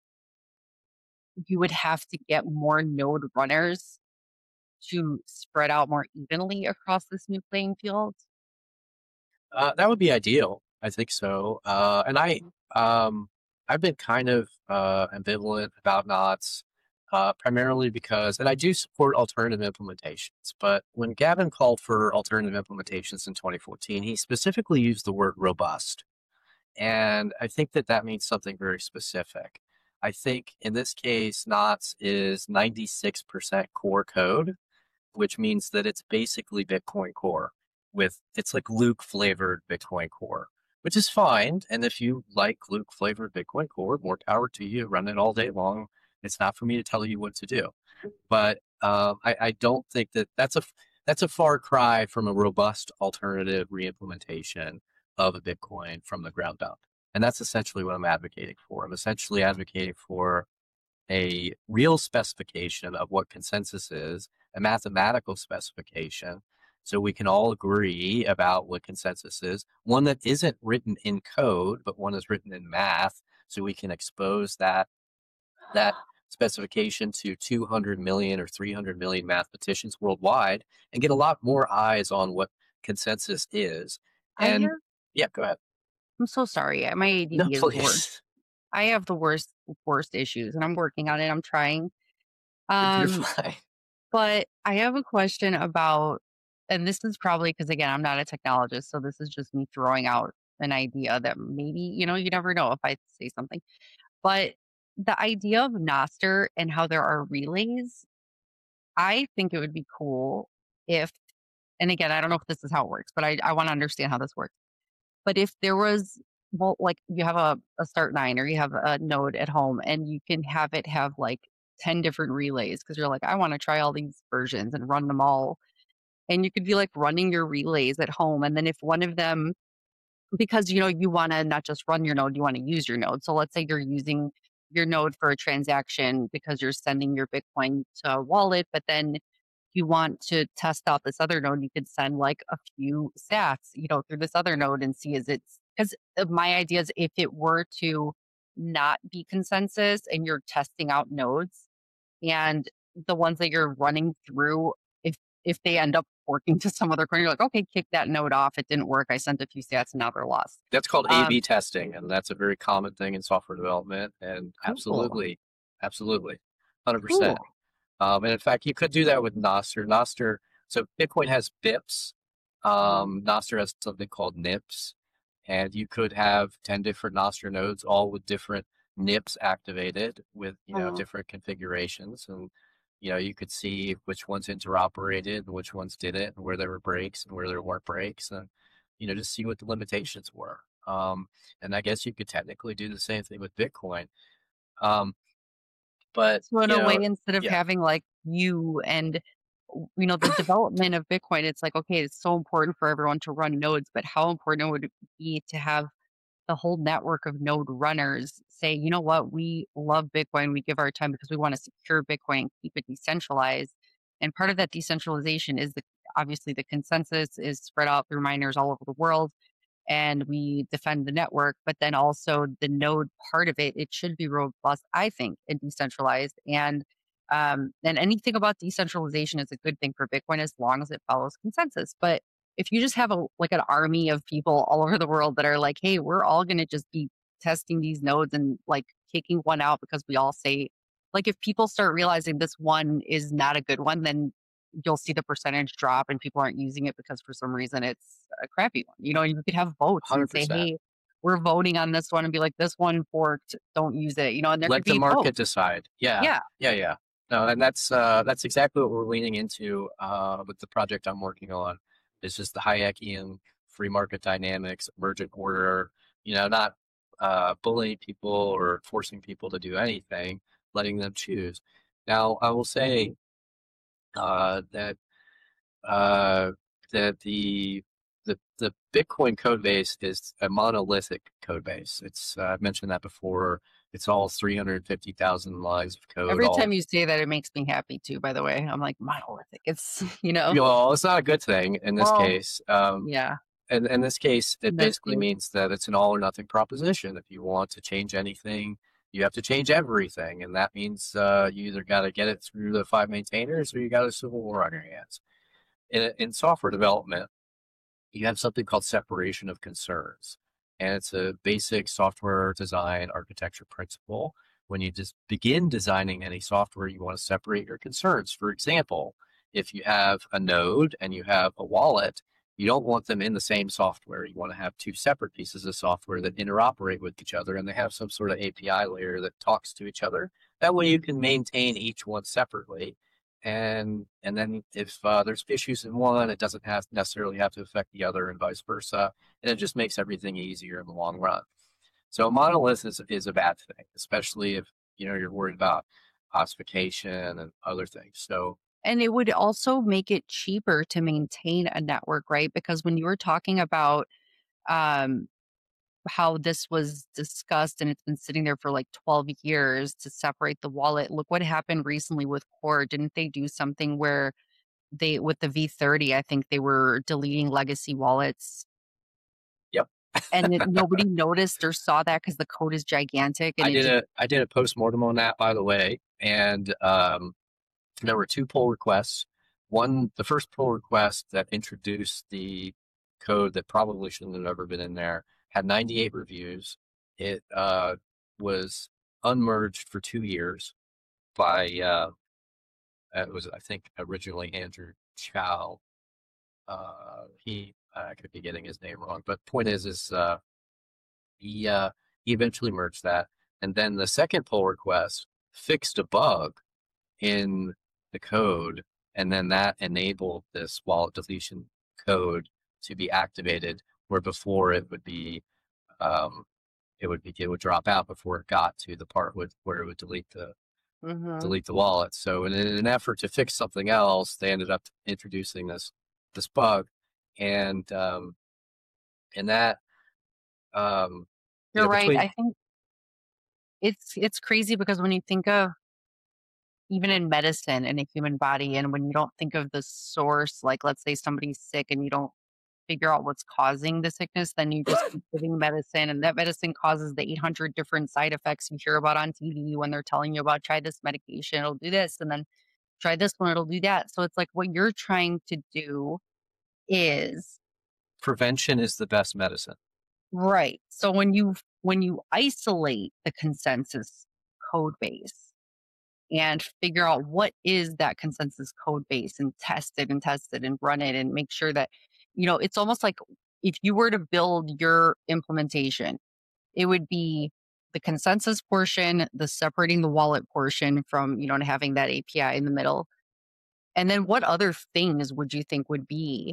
you would have to get more node runners to spread out more evenly across this new playing field? Uh, that would be ideal. I think so. Uh, and I, um, I've been kind of uh, ambivalent about knots, uh, primarily because, and I do support alternative implementations. But when Gavin called for alternative implementations in twenty fourteen, he specifically used the word robust, and I think that that means something very specific. I think in this case, knots is ninety-six percent core code, which means that it's basically Bitcoin Core with it's like Luke flavored Bitcoin Core, which is fine. And if you like Luke flavored Bitcoin Core, more power to you. Run it all day long. It's not for me to tell you what to do. But um, I, I don't think that that's a that's a far cry from a robust alternative reimplementation of a Bitcoin from the ground up. And that's essentially what I'm advocating for. I'm essentially advocating for a real specification of what consensus is, a mathematical specification, so we can all agree about what consensus is, one that isn't written in code, but one is written in math, so we can expose that that specification to two hundred million or three hundred million mathematicians worldwide and get a lot more eyes on what consensus is. I And have, yeah, go ahead. I'm so sorry. My No, A D D is the worst. please. I have the worst, worst issues and I'm working on it. I'm trying. You're Um, fine. but I have a question about, and this is probably because again, I'm not a technologist. So this is just me throwing out an idea that maybe, you know, you never know if I say something. But the idea of Noster and how there are relays, I think it would be cool if, and again, I don't know if this is how it works, but I, I want to understand how this works. But if there was, well, like you have a, a start nine or you have a node at home and you can have it have like ten different relays because you're like, I want to try all these versions and run them all. And you could be like running your relays at home. And then if one of them, because you know you want to not just run your node, you want to use your node. So let's say you're using your node for a transaction because you're sending your Bitcoin to a wallet, but then you want to test out this other node, you could send like a few sats, you know, through this other node and see is it, because my idea is if it were to not be consensus and you're testing out nodes and the ones that you're running through, if if they end up working to some other corner, you're like, okay, kick that node off. It didn't work. I sent a few stats and now they're lost. That's called A B Um, testing, and that's a very common thing in software development. And cool. absolutely, absolutely, one hundred percent. Cool. Um, and in fact, you could do that with Nostr. Nostr, so Bitcoin has B I Ps. Um, Nostr has something called N I Ps, and you could have ten different Nostr nodes, all with different N I Ps activated with you know Uh, different configurations, and you know you could see which ones interoperated and which ones didn't, and where there were breaks and where there weren't breaks, and you know just see what the limitations were. Um, and I guess you could technically do the same thing with Bitcoin. Um, but So in you a way, know, instead of yeah, having like you and w- you know the development of Bitcoin, it's like okay, it's so important for everyone to run nodes, but how important would it be to have the whole network of node runners say, you know what, we love Bitcoin, we give our time because we want to secure Bitcoin and keep it decentralized. And part of that decentralization is the obviously the consensus is spread out through miners all over the world and we defend the network, but then also the node part of it, it should be robust, I think, and decentralized. And um, and anything about decentralization is a good thing for Bitcoin as long as it follows consensus. But if you just have a like an army of people all over the world that are like, hey, we're all gonna just be testing these nodes and like kicking one out because we all say like if people start realizing this one is not a good one, then you'll see the percentage drop and people aren't using it because for some reason it's a crappy one. You know, you could have votes and say, one hundred percent. hey, we're voting on this one and be like, this one forked, don't use it. You know, and there could Let the be market votes. decide. Yeah, Yeah. yeah, yeah. No, and that's uh, that's exactly what we're leaning into uh, with the project I'm working on. It's just the Hayekian free market dynamics, emergent order. You know, not uh, bullying people or forcing people to do anything, letting them choose. Now, I will say uh, that uh, that the the the Bitcoin code base is a monolithic code base. It's uh, I've mentioned that before. It's all three hundred fifty thousand lines of code. Every All time you say that, it makes me happy too, by the way. I'm like, monolithic. It's, you know, you know, it's not a good thing in this well, case. Um, yeah, and in this case, it basically messy. means that it's an all or nothing proposition. If you want to change anything, you have to change everything, and that means uh, you either got to get it through the five maintainers or you got a civil war on your hands. In, in software development, you have something called separation of concerns. And it's a basic software design architecture principle. When you just begin designing any software, you want to separate your concerns. For example, if you have a node and you have a wallet, you don't want them in the same software. You want to have two separate pieces of software that interoperate with each other and they have some sort of A P I layer that talks to each other. That way you can maintain each one separately and and then if uh, there's issues in one, it doesn't have necessarily have to affect the other, and vice versa. And it just makes everything easier in the long run. So a monolith is is a bad thing, especially if you know you're worried about ossification and other things. So And it would also make it cheaper to maintain a network, right? Because when you were talking about um, how this was discussed and it's been sitting there for like twelve years to separate the wallet. Look what happened recently with Core. Didn't they do something where they, with the V thirty, I think they were deleting legacy wallets yep, and it, nobody noticed or saw that because the code is gigantic and I it did just, a I did a post mortem on that, by the way, and um, there were two pull requests. One, the first pull request that introduced the code that probably shouldn't have ever been in there had ninety-eight reviews. It uh, was unmerged for two years by uh, it was I think originally Andrew Chow. Uh, he I could be getting his name wrong, but point is is uh, he uh, he eventually merged that, and then the second pull request fixed a bug in the code, and then that enabled this wallet deletion code to be activated, where before it would be um, it would be it would drop out before it got to the part with where it would delete the hmm. delete the wallet. So in an effort to fix something else, they ended up introducing this this bug, and um, and that um, you You're know right. between I think it's, it's crazy because when you think of even in medicine in a human body, and when you don't think of the source, like let's say somebody's sick and you don't figure out what's causing the sickness, then you just keep giving medicine, and that medicine causes the eight hundred different side effects you hear about on T V when they're telling you about try this medication, it'll do this, and then try this one, it'll do that. So it's like what you're trying to do is prevention is the best medicine. right. So when you when you isolate the consensus code base and figure out what is that consensus code base and test it and test it and run it and make sure that, you know, it's almost like if you were to build your implementation, it would be the consensus portion, the separating the wallet portion from, you know, and having that A P I in the middle. And then what other things would you think would be?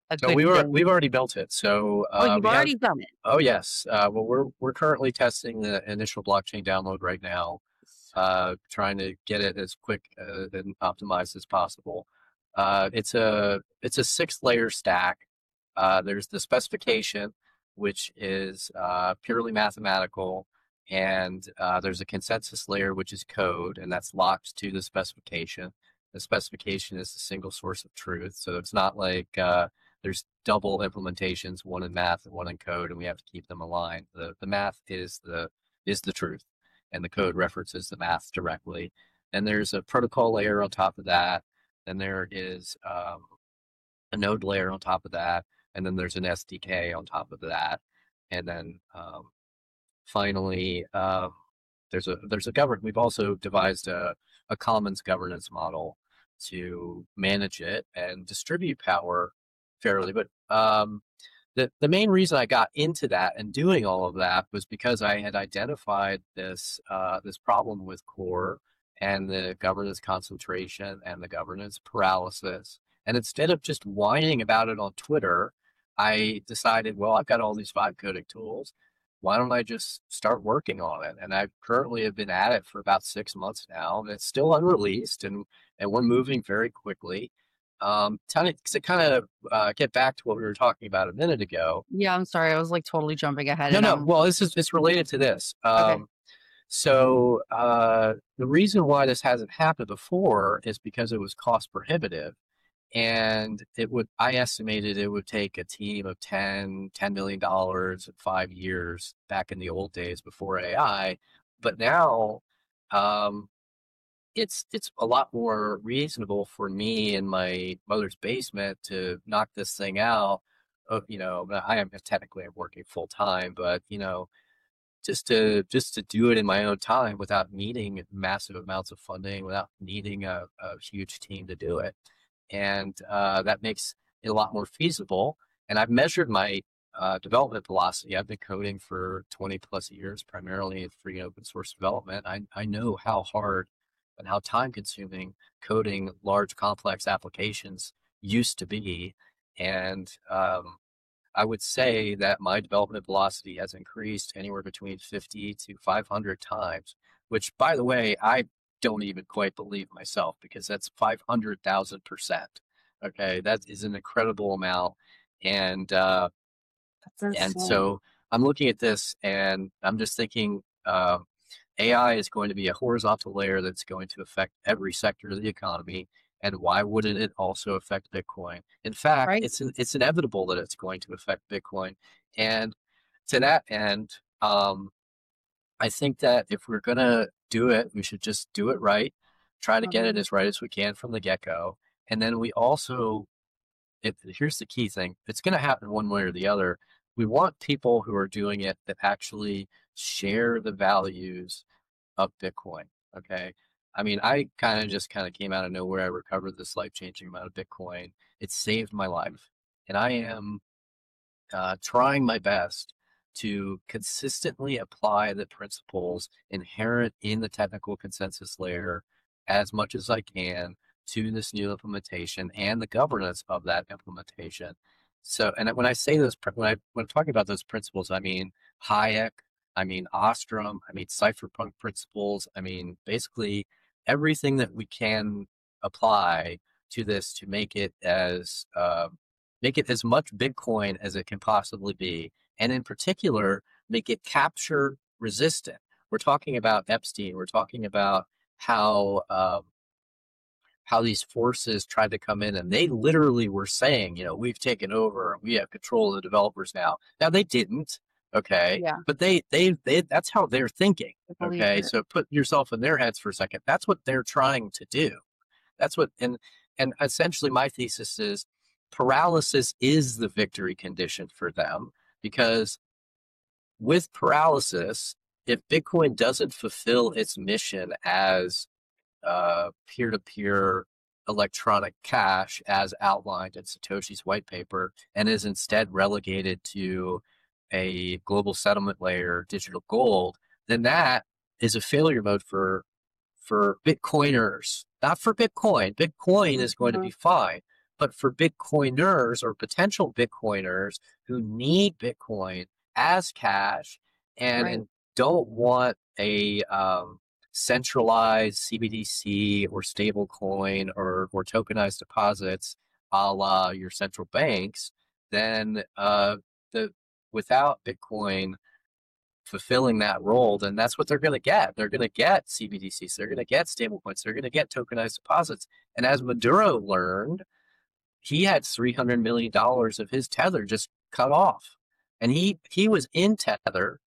a So good we were thing? we've already built it. So Oh, uh, you've we have. already done it. Oh yes. Uh, well, we're we're currently testing the initial blockchain download right now, uh, trying to get it as quick uh, and optimized as possible. Uh, it's a it's a six layer stack. Uh, there's the specification, which is uh, purely mathematical, and uh, there's a consensus layer, which is code, and that's locked to the specification. The specification is the single source of truth, so it's not like uh, there's double implementations, one in math and one in code, and we have to keep them aligned. The the math is the is the truth, and the code references the math directly. And there's a protocol layer on top of that. Then there is um, a node layer on top of that, and then there's an S D K on top of that, and then um, finally um, there's a there's a govern. We've also devised a a commons governance model to manage it and distribute power fairly. But um, the the main reason I got into that and doing all of that was because I had identified this uh, this problem with Core and the governance concentration and the governance paralysis. And instead of just whining about it on Twitter, I decided, well, I've got all these vibe coding tools. Why don't I just start working on it? And I currently have been at it for about six months now, and it's still unreleased, and and we're moving very quickly. Um, to, to kind of uh, get back to what we were talking about a minute ago. Yeah, I'm sorry. I was like totally jumping ahead No, and no. I'm Well, this is it's related to this. okay. Um, so uh, the reason why this hasn't happened before is because it was cost prohibitive, and it would I estimated it would take a team of ten, ten million dollars in five years back in the old days before A I. But now, um, it's it's a lot more reasonable for me in my mother's basement to knock this thing out. Of you know, I am technically I'm working full time, but you know, just to just to do it in my own time without needing massive amounts of funding, without needing a, a huge team to do it, and uh, that makes it a lot more feasible. And I've measured my uh, development velocity. I've been coding for twenty plus years, primarily in free and open source development. I I know how hard and how time consuming coding large complex applications used to be. And um, I would say that my development velocity has increased anywhere between fifty to five hundred times, which, by the way, I don't even quite believe myself because that's five hundred thousand percent. Okay, that is an incredible amount. And uh, That's and insane. so I'm looking at this and I'm just thinking, uh, A I is going to be a horizontal layer that's going to affect every sector of the economy. And why wouldn't it also affect Bitcoin? In fact, Right? it's it's inevitable that it's going to affect Bitcoin. And to that end, um, I think that if we're going to do it, we should just do it right, try to get it Mhm. as right as we can from the get-go. And then we also if here's the key thing, it's going to happen one way or the other. We want people who are doing it that actually share the values of Bitcoin. Okay. I mean, I kind of just kind of came out of nowhere. I recovered this life changing amount of Bitcoin. It saved my life. And I am uh, trying my best to consistently apply the principles inherent in the technical consensus layer as much as I can to this new implementation and the governance of that implementation. So, and when I say those, when I when I'm talking about those principles, I mean Hayek, I mean Ostrom, I mean cypherpunk principles, I mean basically everything that we can apply to this to make it as uh, make it as much Bitcoin as it can possibly be, and in particular, make it capture resistant. We're talking about Epstein. We're talking about how um, how these forces tried to come in, and they literally were saying, you know, we've taken over, we have control of the developers now. Now they didn't, okay, Yeah. but they they they that's how they're thinking, I believe okay. it. So put yourself in their heads for a second. That's what they're trying to do. That's what and and essentially my thesis is paralysis is the victory condition for them because with paralysis, if Bitcoin doesn't fulfill its mission as uh, peer-to-peer electronic cash as outlined in Satoshi's white paper and is instead relegated to a global settlement layer, digital gold, then that is a failure mode for for Bitcoiners, not for Bitcoin. Bitcoin is going to Mhm. be fine, But for Bitcoiners or potential Bitcoiners who need Bitcoin as cash and, Right. and don't want a um, centralized C B D C or stable coin or, or tokenized deposits a la your central banks, then uh, the without Bitcoin fulfilling that role, then that's what they're going to get. They're going to get C B D Cs. They're going to get stablecoins. They're going to get tokenized deposits. And as Maduro learned, he had three hundred million dollars of his tether just cut off. And he, he was in tether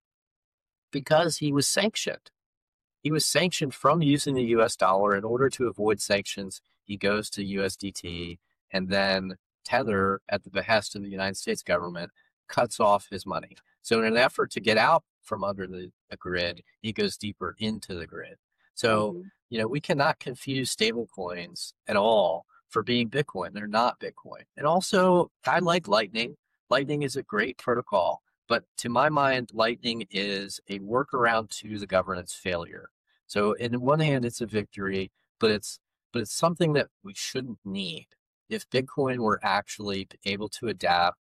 because he was sanctioned. He was sanctioned from using the U S dollar. In order to avoid sanctions, he goes to U S D T, and then Tether, at the behest of the United States government, cuts off his money. So in an effort to get out from under the, the grid, he goes deeper into the grid. So, Mm-hmm. you know, we cannot confuse stable coins at all for being Bitcoin. They're not Bitcoin. And also, I like Lightning. Lightning is a great protocol. But to my mind, Lightning is a workaround to the governance failure. So, in one hand, it's a victory, but it's but it's something that we shouldn't need. If Bitcoin were actually able to adapt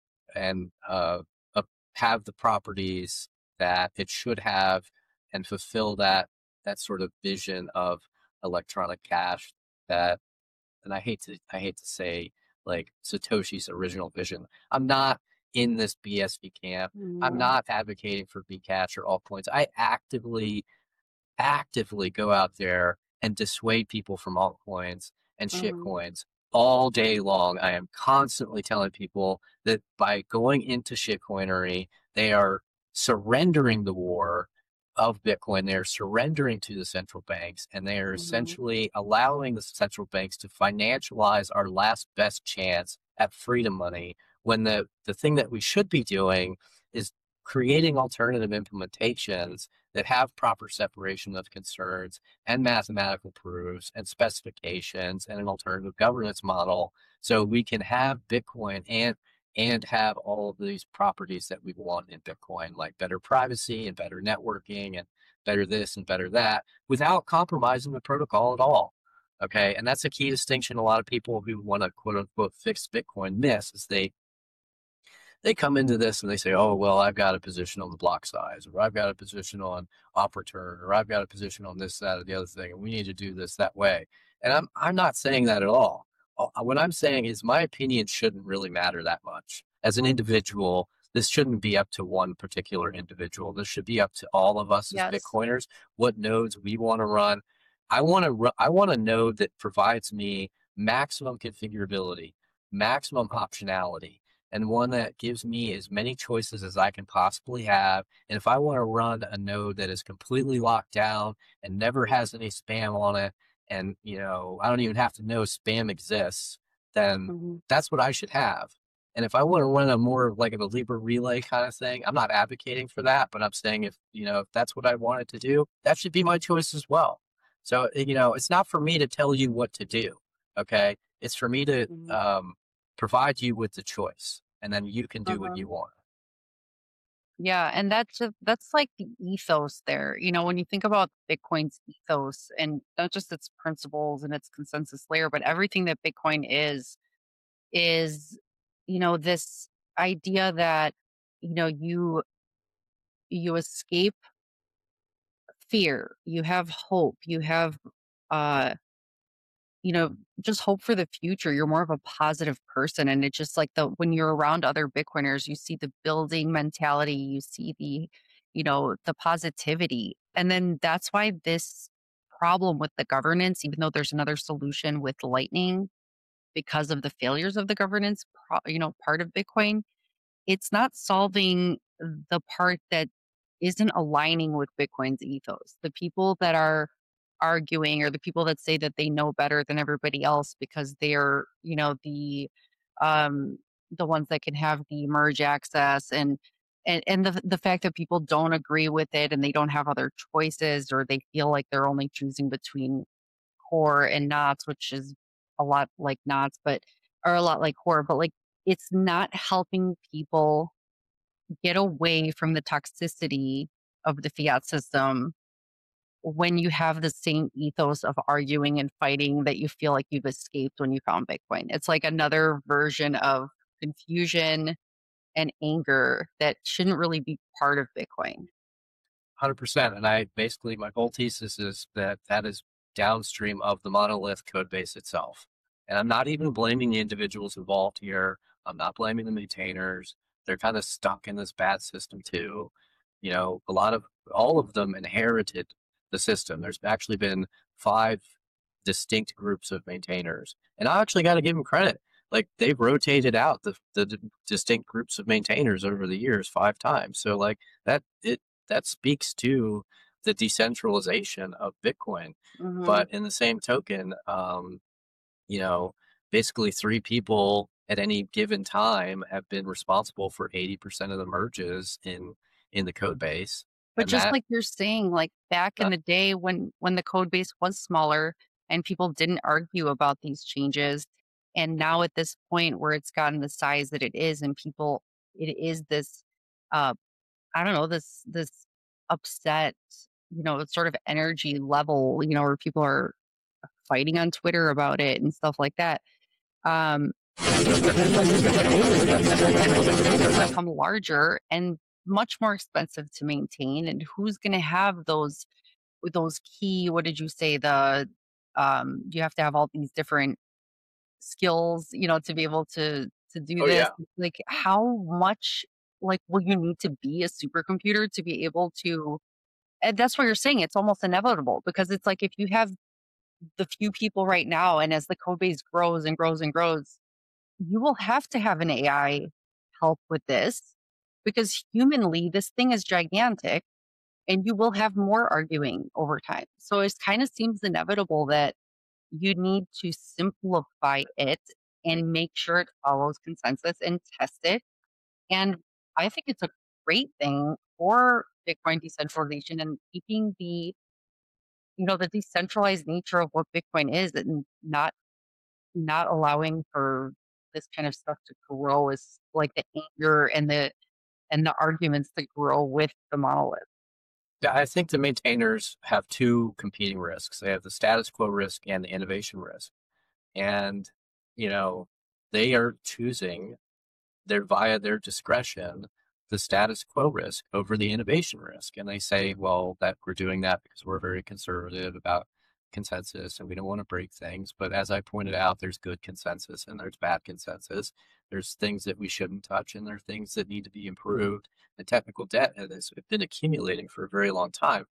and uh, uh, have the properties that it should have and fulfill that that sort of vision of electronic cash, that, and I hate to I hate to say like Satoshi's original vision. I'm not in this B S V camp. I'm Mm-hmm. not advocating for Bcash or altcoins. I actively actively go out there and dissuade people from altcoins and Mm-hmm. shitcoins all day long. I am constantly telling people that by going into shitcoinery, they are surrendering the war of Bitcoin. They're surrendering to the central banks, and they are Mm-hmm. essentially allowing the central banks to financialize our last best chance at freedom money, when the, the thing that we should be doing is creating alternative implementations that have proper separation of concerns and mathematical proofs and specifications and an alternative governance model, so we can have Bitcoin and and have all of these properties that we want in Bitcoin, like better privacy and better networking and better this and better that, without compromising the protocol at all. Okay. And that's a key distinction a lot of people who want to quote unquote fix Bitcoin miss, is they they come into this and they say, oh, well, I've got a position on the block size, or I've got a position on op return, or I've got a position on this, that, or the other thing, and we need to do this that way. And I'm, I'm not saying that at all. Uh, What I'm saying is my opinion shouldn't really matter that much. As an individual, this shouldn't be up to one particular individual. This should be up to all of us as Yes. Bitcoiners, what nodes we want to run. I want to, I want a node that provides me maximum configurability, maximum optionality, and one that gives me as many choices as I can possibly have. And if I want to run a node that is completely locked down and never has any spam on it, and you know, I don't even have to know spam exists, then Mm-hmm. that's what I should have. And if I want to run a more like of a Libra relay kind of thing, I'm not advocating for that, but I'm saying if you know if that's what I wanted to do, that should be my choice as well. So you know, it's not for me to tell you what to do. Okay, it's for me to Mm-hmm. um, provide you with the choice, and then you can do what Uh-huh. you want. Yeah, and that's just that's like the ethos there. You know, when you think about Bitcoin's ethos and not just its principles and its consensus layer, but everything that Bitcoin is, is, you know, this idea that, you know, you you escape fear, you have hope, you have uh you know, just hope for the future. You're more of a positive person. And it's just like the when you're around other Bitcoiners, you see the building mentality, you see the, you know, the positivity. And then that's why this problem with the governance, even though there's another solution with Lightning because of the failures of the governance, pro- you know, part of Bitcoin, it's not solving the part that isn't aligning with Bitcoin's ethos. The people that are arguing or the people that say that they know better than everybody else because they're, you know, the um the ones that can have the merge access and and, and the the fact that people don't agree with it and they don't have other choices or they feel like they're only choosing between core and knots, which is a lot like knots, but or a lot like core, but like it's not helping people get away from the toxicity of the fiat system when you have the same ethos of arguing and fighting that you feel like you've escaped when you found Bitcoin. It's like another version of confusion and anger that shouldn't really be part of Bitcoin. one hundred percent. And I basically, my whole thesis is that that is downstream of the monolith code base itself. And I'm not even blaming the individuals involved here. I'm not blaming the maintainers. They're kind of stuck in this bad system too. You know, a lot of, all of them inherited the system. There's actually been five distinct groups of maintainers. And I actually got to give them credit. Like they've rotated out the, the d- distinct groups of maintainers over the years five times. So like that, it, that speaks to the decentralization of Bitcoin. Mhm. But in the same token, um, you know, basically three people at any given time have been responsible for eighty percent of the merges in in the code base. But And just that, like you're saying, like back in uh, the day when when the code base was smaller and people didn't argue about these changes, and now at this point where it's gotten the size that it is, and people, it is this, uh, I don't know, this this upset, you know, sort of energy level, you know, where people are fighting on Twitter about it and stuff like that. Um, become larger and much more expensive to maintain, and who's going to have those those key, what did you say, the um you have to have all these different skills, you know, to be able to to do oh this, yeah, like how much, like will you need to be a supercomputer to be able to, and that's what you're saying, it's almost inevitable because it's like if you have the few people right now and as the code base grows and grows and grows, you will have to have an A I help with this because humanly, this thing is gigantic and you will have more arguing over time. So it kind of seems inevitable that you need to simplify it and make sure it follows consensus and test it. And I think it's a great thing for Bitcoin decentralization and keeping the, you know, the decentralized nature of what Bitcoin is and not not allowing for this kind of stuff to grow is like the anger and the and the arguments that grow with the monolith. yeah. I think the maintainers have two competing risks. They have the status quo risk and the innovation risk. And you know, they are choosing their via their discretion the status quo risk over the innovation risk. And they say, well, that we're doing that because we're very conservative about consensus and we don't want to break things. But as I pointed out, there's good consensus and there's bad consensus. There's things that we shouldn't touch and there are things that need to be improved. The technical debt has been accumulating for a very long time.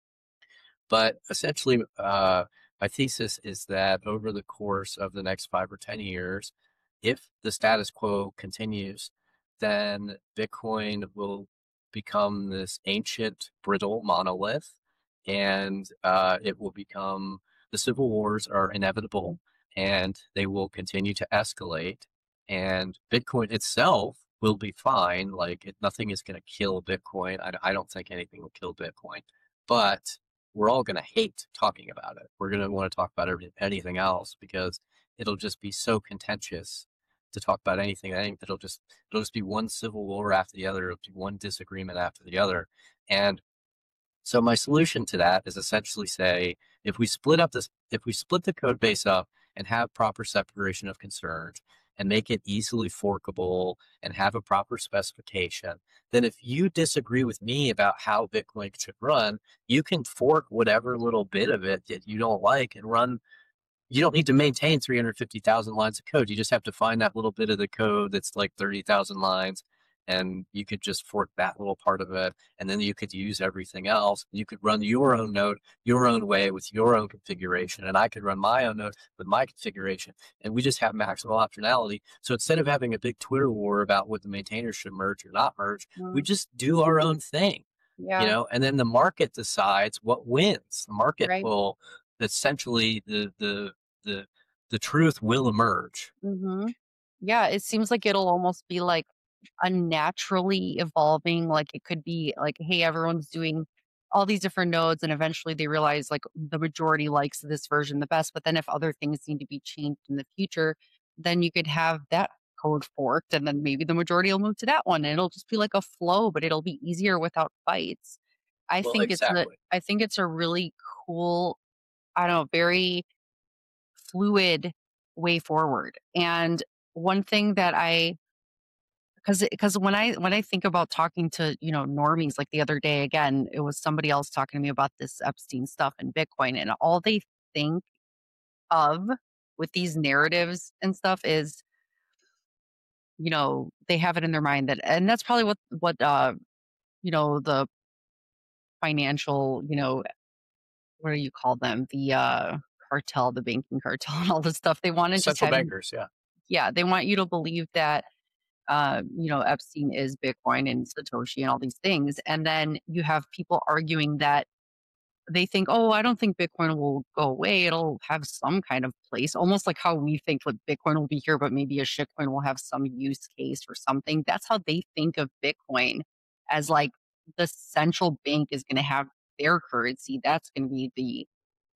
But essentially, uh, my thesis is that over the course of the next five or ten years, if the status quo continues, then Bitcoin will become this ancient, brittle monolith, and uh, it will become, the civil wars are inevitable and they will continue to escalate. And Bitcoin itself will be fine. Like, it, nothing is going to kill Bitcoin. I, I don't think anything will kill Bitcoin. But we're all going to hate talking about it. We're going to want to talk about every, anything else because it'll just be so contentious to talk about anything. I think it'll just it'll just be one civil war after the other. It'll be one disagreement after the other. And so my solution to that is essentially say if we split up this, if we split the code base up and have proper separation of concerns and make it easily forkable and have a proper specification, then if you disagree with me about how Bitcoin should run, you can fork whatever little bit of it that you don't like and run. You don't need to maintain three hundred fifty thousand lines of code. You just have to find that little bit of the code that's like thirty thousand lines, and you could just fork that little part of it, and then you could use everything else. You could run your own node your own way with your own configuration, and I could run my own node with my configuration, and we just have maximal optionality. So instead of having a big Twitter war about what the maintainers should merge or not merge, we Mm, just do our own thing, you yeah, know, and then the market decides what wins. The market right. will essentially the the the the truth will emerge. Hmm. Yeah, it seems like it'll almost be like unnaturally evolving. Like it could be like, hey, everyone's doing all these different nodes, and eventually they realize like the majority likes this version the best. But then if other things need to be changed in the future, then you could have that code forked, and then maybe the majority will move to that one, and it'll just be like a flow, but it'll be easier without fights. I Well, think it's a exactly. I think it's a really cool, I don't know, very fluid way forward. And one thing that I because because when I when I think about talking to, you know, normies, like the other day, again, it was somebody else talking to me about this Epstein stuff and Bitcoin, and all they think of with these narratives and stuff is, you know, they have it in their mind that, and that's probably what what uh you know, the financial, you know, what do you call them? The uh cartel, the banking cartel and all this stuff. They want to just Central have you, bankers, yeah. yeah, they want you to believe that uh, you know, Epstein is Bitcoin and Satoshi and all these things. And then you have people arguing that they think, oh, I don't think Bitcoin will go away. It'll have some kind of place, almost like how we think like Bitcoin will be here, but maybe a shitcoin will have some use case or something. That's how they think of Bitcoin, as like the central bank is going to have their currency. That's going to be the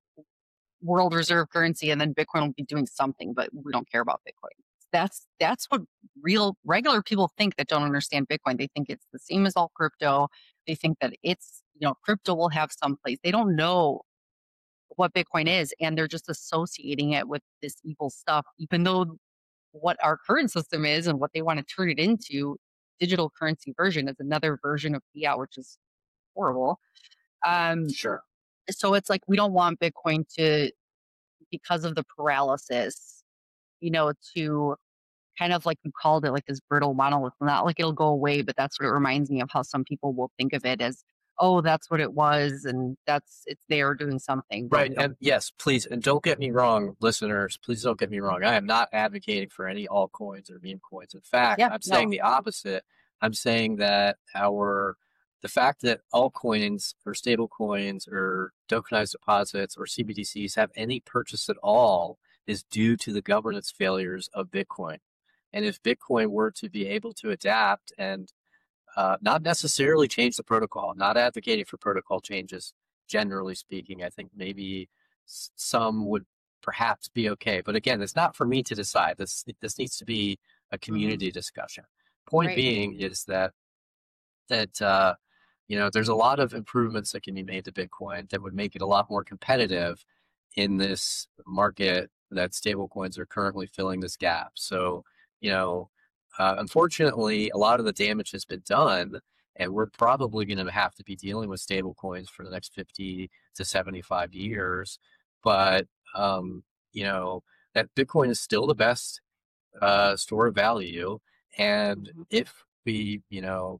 world reserve currency, and then Bitcoin will be doing something, but we don't care about Bitcoin. That's that's what real regular people think that don't understand Bitcoin. They think it's the same as all crypto. They think that it's, you know, crypto will have some place. They don't know what Bitcoin is, and they're just associating it with this evil stuff, even though what our current system is and what they want to turn it into, digital currency version, is another version of fiat, which is horrible. Um, Sure. so it's like we don't want Bitcoin to, because of the paralysis, you know, to kind of like you called it, like this brittle monolith. Not like it'll go away, but that's what it reminds me of, how some people will think of it as, oh, that's what it was, and that's it's there doing something, but Right. we don't. And yes, please, and don't get me wrong, listeners, please don't get me wrong. I am not advocating for any altcoins or meme coins. In fact, Yeah, I'm saying no. the opposite. I'm saying that our the fact that altcoins or stable coins or tokenized deposits or C B D Cs have any purchase at all is due to the governance failures of Bitcoin. And if Bitcoin were to be able to adapt and uh, not necessarily change the protocol, not advocating for protocol changes, generally speaking, I think maybe s- some would perhaps be okay. But again, it's not for me to decide. This this needs to be a Mhm. community discussion. Point Right. being is that that uh, you know there's a lot of improvements that can be made to Bitcoin that would make it a lot more competitive in this market that stablecoins are currently filling this gap. So you know, uh, unfortunately, a lot of the damage has been done, and we're probably going to have to be dealing with stablecoins for the next fifty to seventy-five years. But um, you know, that Bitcoin is still the best uh, store of value, and Mhm. if we, you know,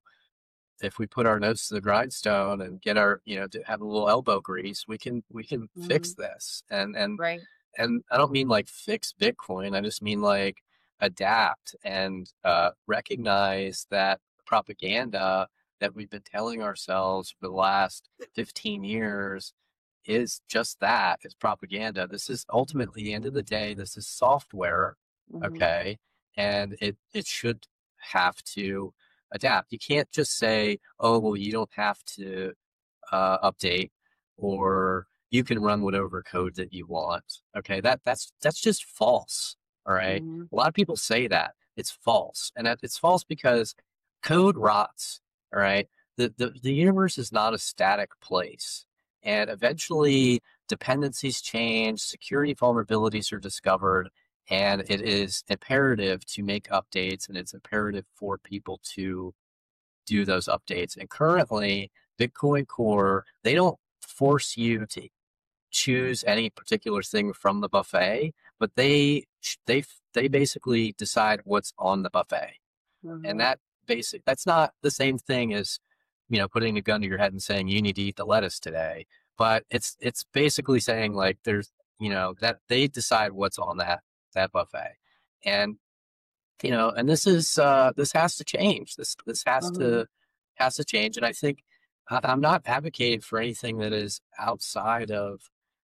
if we put our nose to the grindstone and get our, you know, to have a little elbow grease, we can we can fix Mhm. this. And and Right. and I don't mean like fix Bitcoin. I just mean like adapt and uh, recognize that propaganda that we've been telling ourselves for the last fifteen years is just that. It's propaganda. This is ultimately the end of the day. This is software, Mhm. okay, and it it should have to adapt. You can't just say, "Oh, well, you don't have to uh, update," or "You can run whatever code that you want." Okay, that that's that's just false. All right, Mhm. a lot of people say that it's false, and that it's false because code rots. All right, the the the universe is not a static place, and eventually dependencies change, security vulnerabilities are discovered, and it is imperative to make updates, and it's imperative for people to do those updates. And currently, Bitcoin Core, they don't force you to choose any particular thing from the buffet, but they they they basically decide what's on the buffet. And Mhm. that basic that's not the same thing as, you know, putting a gun to your head and saying you need to eat the lettuce today. But it's it's basically saying like there's, you know, that they decide what's on that that buffet. And you know, and this is uh, this has to change. This this has Mhm. to has to change. And I think I, I'm not advocating for anything that is outside of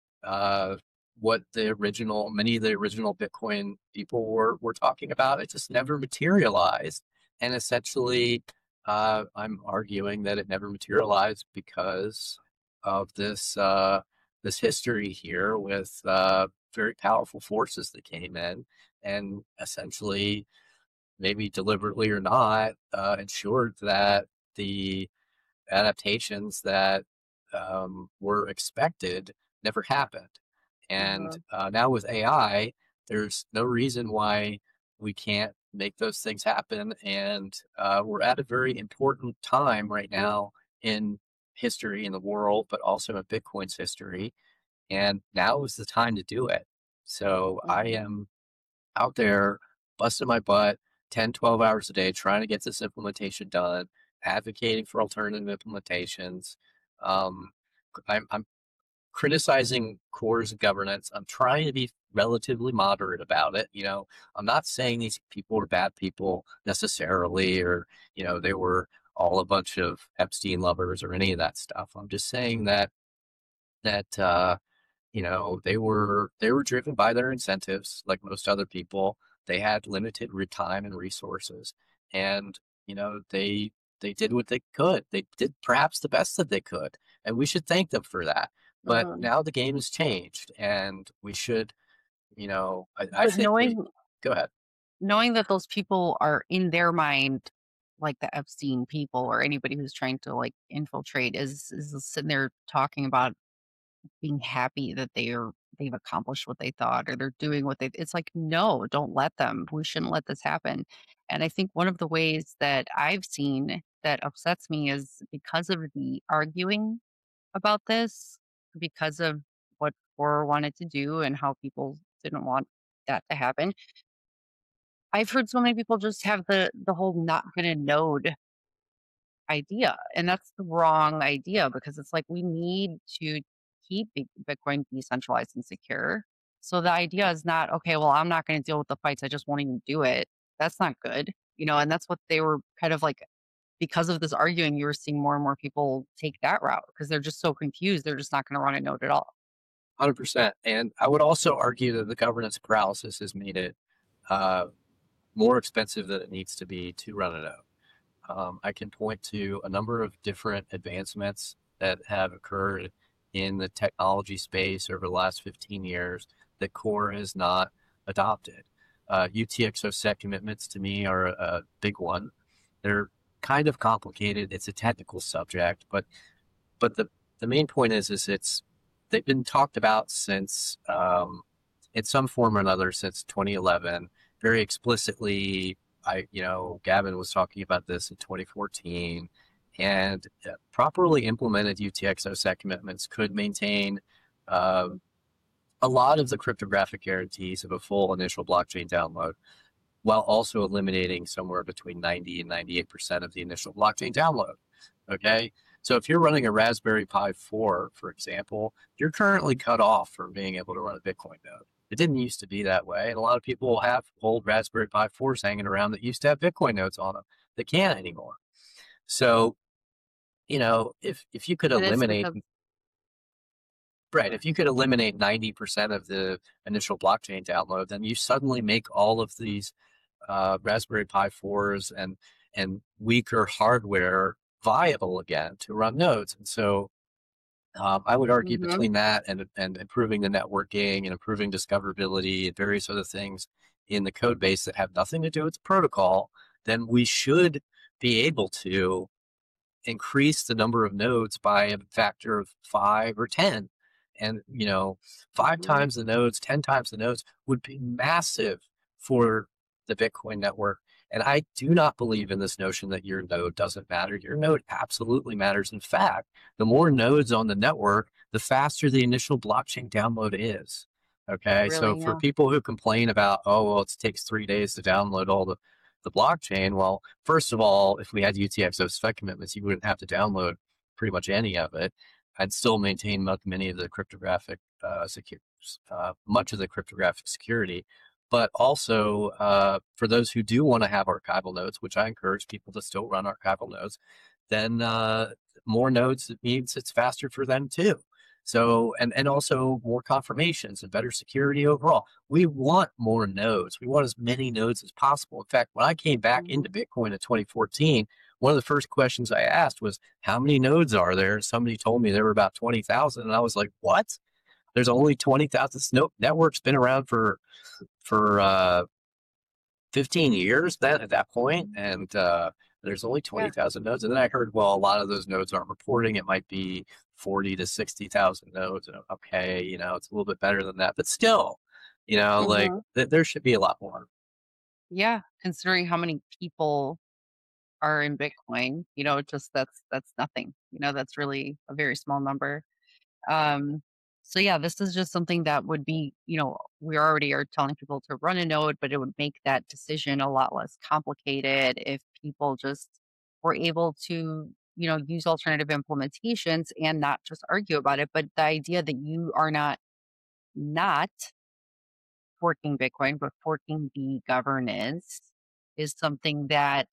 uh, what the original many of the original Bitcoin people were were talking about. It just never materialized. And essentially, uh, I'm arguing that it never materialized because of this uh, this history here with uh, very powerful forces that came in and essentially maybe deliberately or not, uh, ensured that the adaptations that um, were expected never happened. And Mhm. uh, now with A I, there's no reason why we can't make those things happen. And uh, we're at a very important time right now in history in the world, but also in Bitcoin's history. And now is the time to do it. So I Mhm. am out there busting my butt ten, twelve hours a day trying to get this implementation done, advocating for alternative implementations. Um, I'm, I'm criticizing Core's governance. I'm trying to be relatively moderate about it. You know, I'm not saying these people are bad people necessarily, or, you know, they were all a bunch of Epstein lovers or any of that stuff. I'm just saying that, that, uh, you know, they were they were driven by their incentives, like most other people. They had limited time and resources, and you know, they they did what they could. They did perhaps the best that they could, and we should thank them for that. But Mhm. now the game has changed, and we should, you know, I, I But think we knowing go ahead. knowing that those people are in their mind, like the Epstein people or anybody who's trying to like infiltrate is is sitting there talking about being happy that they are they've accomplished what they thought or they're doing what they it's like, no, don't let them. We shouldn't let this happen. And I think one of the ways that I've seen that upsets me is because of the arguing about this, because of what Quora wanted to do and how people didn't want that to happen. I've heard so many people just have the the whole not gonna node idea, and that's the wrong idea because it's like we need to keep Bit- Bitcoin decentralized and secure. So the idea is not, okay, well, I'm not going to deal with the fights. I just won't even do it. That's not good. You know, and that's what they were kind of like because of this arguing, you were seeing more and more people take that route because they're just so confused. They're just not going to run a node at all. one hundred percent. And I would also argue that the governance paralysis has made it uh, more expensive than it needs to be to run a node. Um, I can point to a number of different advancements that have occurred in the technology space over the last fifteen years that Core has not adopted. Uh, U T X O S E C commitments to me are a, a big one. They're kind of complicated. It's a technical subject, but but the the main point is is it's they've been talked about since um, in some form or another since twenty eleven, very explicitly. I, you know, Gavin was talking about this in twenty fourteen, and uh, properly implemented U T X O S E C commitments could maintain uh, a lot of the cryptographic guarantees of a full initial blockchain download, while also eliminating somewhere between ninety and ninety-eight percent of the initial blockchain download. Okay. So if you're running a Raspberry Pi four, for example, you're currently cut off from being able to run a Bitcoin node. It didn't used to be that way. And a lot of people have old Raspberry Pi fours hanging around that used to have Bitcoin nodes on them. They can't anymore. So, you know, if, if you could And it's eliminate, because right, if you could eliminate ninety percent of the initial blockchain download, then you suddenly make all of these uh, Raspberry Pi fours and and weaker hardware viable again to run nodes. And so um, I would argue Mhm. between that and and improving the networking and improving discoverability and various other things in the code base that have nothing to do with the protocol, then we should be able to increase the number of nodes by a factor of five or ten. And, you know, five Mhm. times the nodes, ten times the nodes would be massive for the Bitcoin network. And I do not believe in this notion that your node doesn't matter. Your node absolutely matters. In fact, the more nodes on the network, the faster the initial blockchain download is. Okay. So Really, for yeah. people who complain about, oh, well, it takes three days to download all the the blockchain, well, first of all, if we had U T X O S E C commitments, you wouldn't have to download pretty much any of it. I'd still maintain many of the cryptographic uh, secure, uh, much of the cryptographic security. But also, uh, for those who do want to have archival nodes, which I encourage people to still run archival nodes, then uh, more nodes means it's faster for them too. So, and, and also more confirmations and better security overall. We want more nodes. We want as many nodes as possible. In fact, when I came back into Mhm. Bitcoin in twenty fourteen, one of the first questions I asked was, how many nodes are there? Somebody told me there were about twenty thousand. And I was like, what? There's only twenty thousand? Nope, network's been around for, for uh, fifteen years then at that point, and uh, There's only Yeah. twenty thousand nodes. And then I heard, well, a lot of those nodes aren't reporting. It might be forty to sixty thousand nodes. And okay, you know, it's a little bit better than that, but still, you know, like hmm th- there should be a lot more. Yeah. Considering how many people are in Bitcoin, you know, just that's that's nothing. You know, that's really a very small number. Um, so yeah, this is just something that would be, you know, we already are telling people to run a node, but it would make that decision a lot less complicated if people just were able to, you know, use alternative implementations and not just argue about it. But the idea that you are not not forking Bitcoin, but forking the governance is something that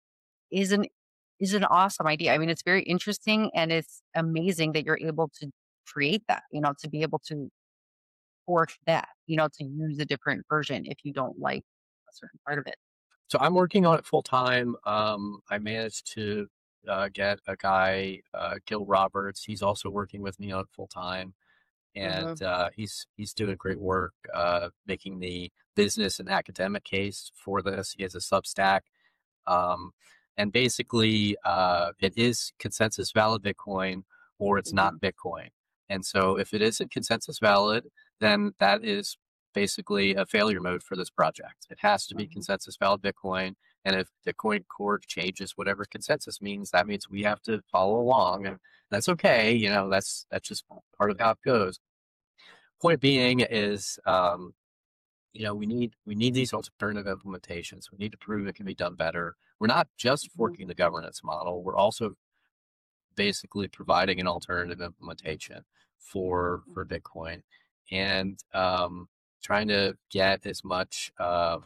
is an is an awesome idea. I mean, it's very interesting and it's amazing that you're able to create that, you know, to be able to fork that, you know, to use a different version if you don't like a certain part of it. So I'm working on it full time. Um, I managed to uh, get a guy, uh, Gil Roberts. He's also working with me on it full time, and Mhm, uh, he's he's doing great work uh, making the business and academic case for this. He has a Substack, um, and basically, uh, it is consensus valid Bitcoin or it's mhm, not Bitcoin. And so, if it isn't consensus valid, then that is basically a failure mode for this project. It has to be mhm. consensus valid Bitcoin. And if Bitcoin Core changes whatever consensus means, that means we have to follow along, and that's okay. You know, that's that's just part of how it goes. Point being is, um, you know, we need we need these alternative implementations. We need to prove it can be done better. We're not just Mhm, forking the governance model. We're also basically providing an alternative implementation for mhm, for Bitcoin, and um, trying to get as much uh,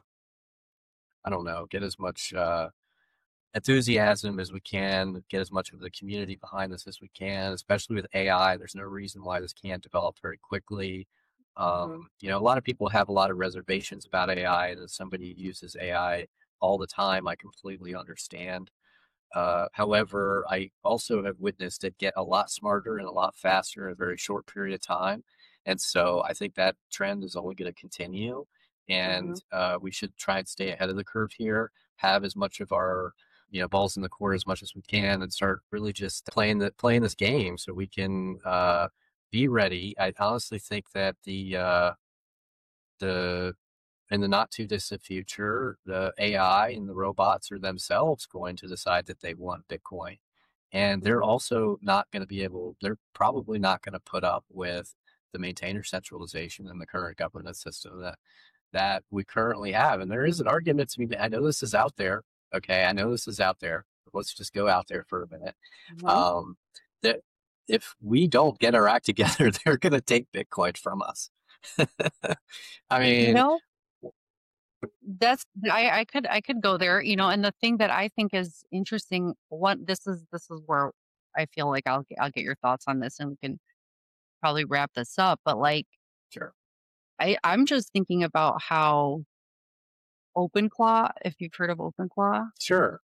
I don't know, get as much uh, enthusiasm as we can, get as much of the community behind this as we can, especially with A I. There's no reason why this can't develop very quickly. mhm, Um, you know, a lot of people have a lot of reservations about A I, and as somebody who uses A I all the time, I completely understand. Uh, however, I also have witnessed it get a lot smarter and a lot faster in a very short period of time. And so I think that trend is only going to continue. And mhm. uh, we should try and stay ahead of the curve here, have as much of our you know balls in the court as much as we can, and start really just playing the playing this game so we can uh, be ready. I honestly think that the uh, the in the not too distant future, the A I and the robots are themselves going to decide that they want Bitcoin. And they're Mhm. also not going to be able, they're probably not going to put up with the maintainer centralization in the current governance system that, that we currently have. And there is an argument to be made. I know this is out there. Okay. I know this is out there. But let's just go out there for a minute. Mhm. Um, that if we don't get our act together, they're going to take Bitcoin from us. I You mean, know, that's I, I could I could go there, you know, and the thing that I think is interesting, what this is this is where I feel like I'll get- I'll get your thoughts on this and we can probably wrap this up. But like sure. I, I'm just thinking about how OpenClaw, if you've heard of OpenClaw, Sure.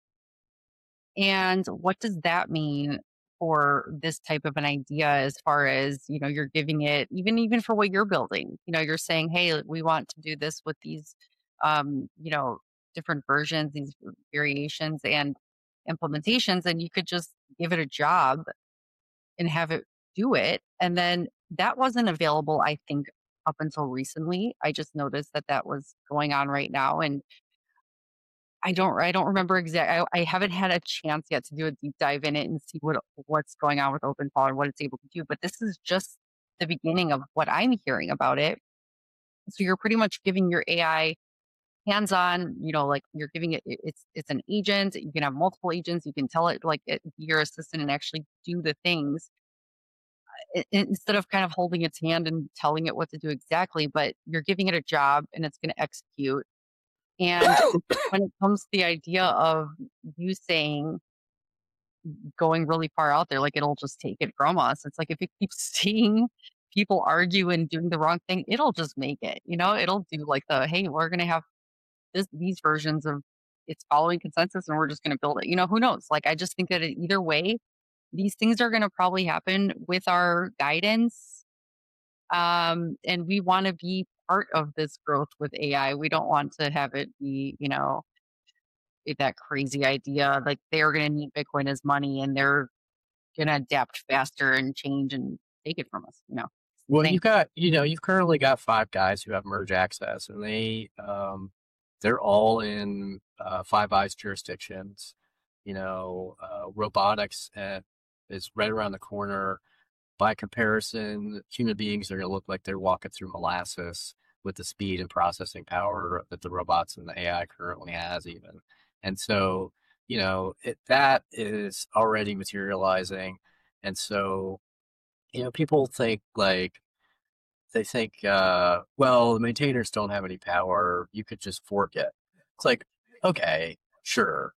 and what does that mean for this type of an idea as far as, you know, you're giving it even even for what you're building. You know, you're saying, "Hey, we want to do this with these um, you know, different versions, these variations and implementations," and you could just give it a job and have it do it. And then that wasn't available, I think, up until recently. I just noticed that that was going on right now, and I don't I don't remember exact I I haven't had a chance yet to do a deep dive in it and see what what's going on with OpenClaw and what it's able to do, but this is just the beginning of what I'm hearing about it. So you're pretty much giving your A I hands-on, you know, like you're giving it it- it's it's an agent, you can have multiple agents, you can tell it like it, be your assistant and actually do the things i- i- instead of kind of holding its hand and telling it what to do exactly, but you're giving it a job and it's going to execute. And when it comes to the idea of you saying going really far out there, like it'll just take it from us. It's like if it keeps seeing people argue and doing the wrong thing, it'll just make it. You know, it'll do like the hey, we're gonna have this these versions of it's following consensus and we're just gonna build it. You know, who knows? Like I just think that it, either way, these things are gonna probably happen with our guidance. Um, and we want to be part of this growth with A I. We don't want to have it be, you know, that crazy idea. Like they're going to need Bitcoin as money and they're going to adapt faster and change and take it from us. You know, it's Well, insane. you've got, you know, you've currently got five guys who have merge access, and they, um, they're all in uh, Five Eyes jurisdictions. You know, uh, robotics uh, is right around the corner. By comparison, human beings are going to look like they're walking through molasses with the speed and processing power that the robots and the A I currently has, even. And so, you know, it, that is already materializing. And so, you know, people think like, they think, uh, well, the maintainers don't have any power. You could just fork it. It's like, okay, sure.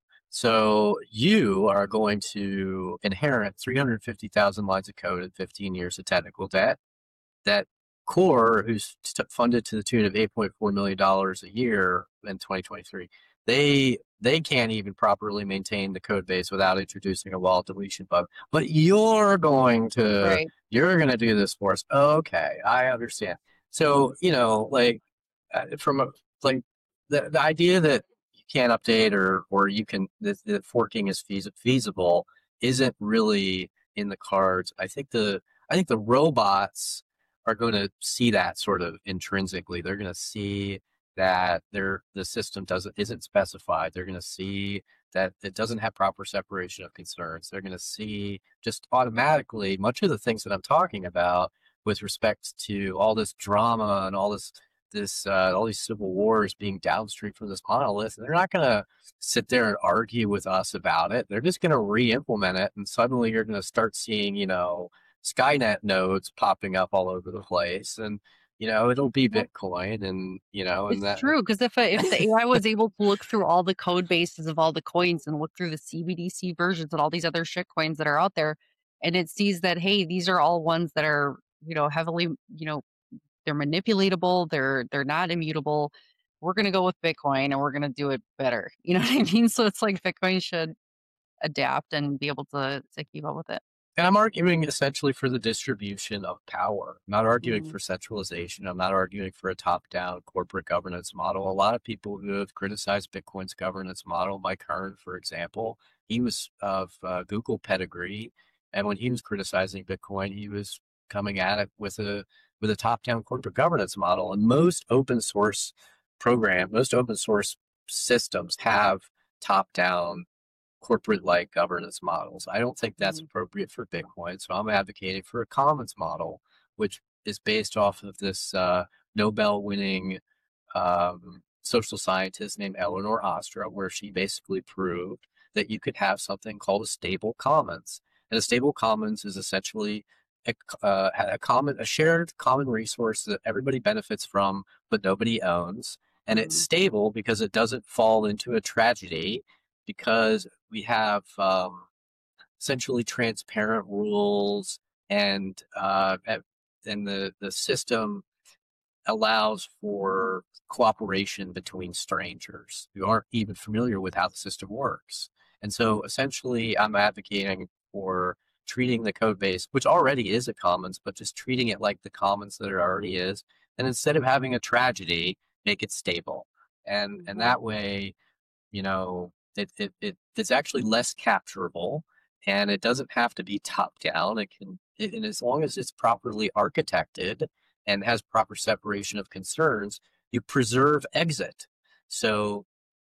So you are going to inherit three hundred fifty thousand lines of code and fifteen years of technical debt. That core, who's t- funded to the tune of eight point four million dollars a year in twenty twenty-three, they they can't even properly maintain the code base without introducing a wallet deletion bug. But you're going to Right. you're going to do this for us. Okay, I understand. So, you know, like uh, from a like the, the idea that you can't update or or you can that, that forking is feas- feasible isn't really in the cards. I think the I think the robots are going to see that sort of intrinsically. They're going to see that their the system doesn't isn't specified. They're going to see that it doesn't have proper separation of concerns. They're going to see just automatically much of the things that I'm talking about with respect to all this drama and all this this uh, all these civil wars being downstream from this monolith. And they're not going to sit there and argue with us about it. They're just going to re-implement it, and suddenly you're going to start seeing, you know, Skynet nodes popping up all over the place, and you know it'll be Bitcoin, and you know, and It's that true because if a, if the A I was able to look through all the code bases of all the coins and look through the C B D C versions and all these other shit coins that are out there, and it sees that hey, these are all ones that are you know heavily you know they're manipulatable, they're they're not immutable. We're gonna go with Bitcoin and we're gonna do it better. You know what I mean? So it's like Bitcoin should adapt and be able to to keep up with it. And I'm arguing essentially for the distribution of power. I'm not arguing Mhm. for centralization. I'm not arguing for a top-down corporate governance model. A lot of people who have criticized Bitcoin's governance model, Mike Hearn, for example, he was of uh, Google pedigree, and when he was criticizing Bitcoin, he was coming at it with a with a top-down corporate governance model. And most open source program, most open source systems have top-down corporate-like governance models. I don't think that's Mhm. appropriate for Bitcoin, so I'm advocating for a commons model, which is based off of this uh, Nobel-winning um, social scientist named Eleanor Ostra, where she basically proved that you could have something called a stable commons. And a stable commons is essentially a, uh, a common, a shared common resource that everybody benefits from, but nobody owns. And it's Mhm. stable because it doesn't fall into a tragedy, because we have um, essentially transparent rules, and uh, and the the system allows for cooperation between strangers who aren't even familiar with how the system works. And so essentially, I'm advocating for treating the code base, which already is a commons, but just treating it like the commons that it already is. And instead of having a tragedy, make it stable. And and Mhm. that way, you know, it, it, it it's actually less capturable, and it doesn't have to be top down. It can, it, and as long as it's properly architected and has proper separation of concerns, you preserve exit. So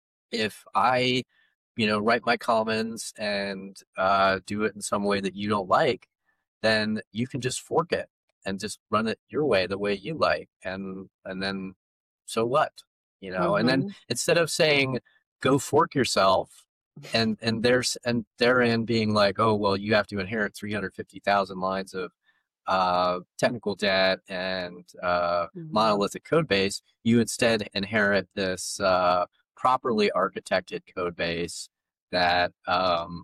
if I, you know, write my comments and uh, do it in some way that you don't like, then you can just fork it and just run it your way, the way you like, and and then so what, you know? And then Mhm. instead of saying go fork yourself, and and there's and therein being like, oh well, you have to inherit three hundred fifty thousand lines of uh, technical debt and uh, Mhm. monolithic code base, you instead inherit this uh, properly architected code base that um,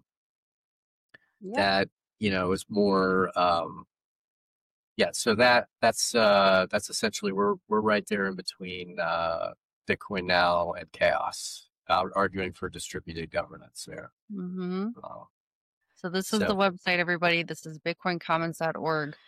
Yeah. that you know is more um, yeah. So that that's uh, that's essentially we're we're right there in between uh, Bitcoin now and chaos, uh, arguing for distributed governance there. Mhm. Uh, So this is the so website, everybody. This is bitcoin commons dot org.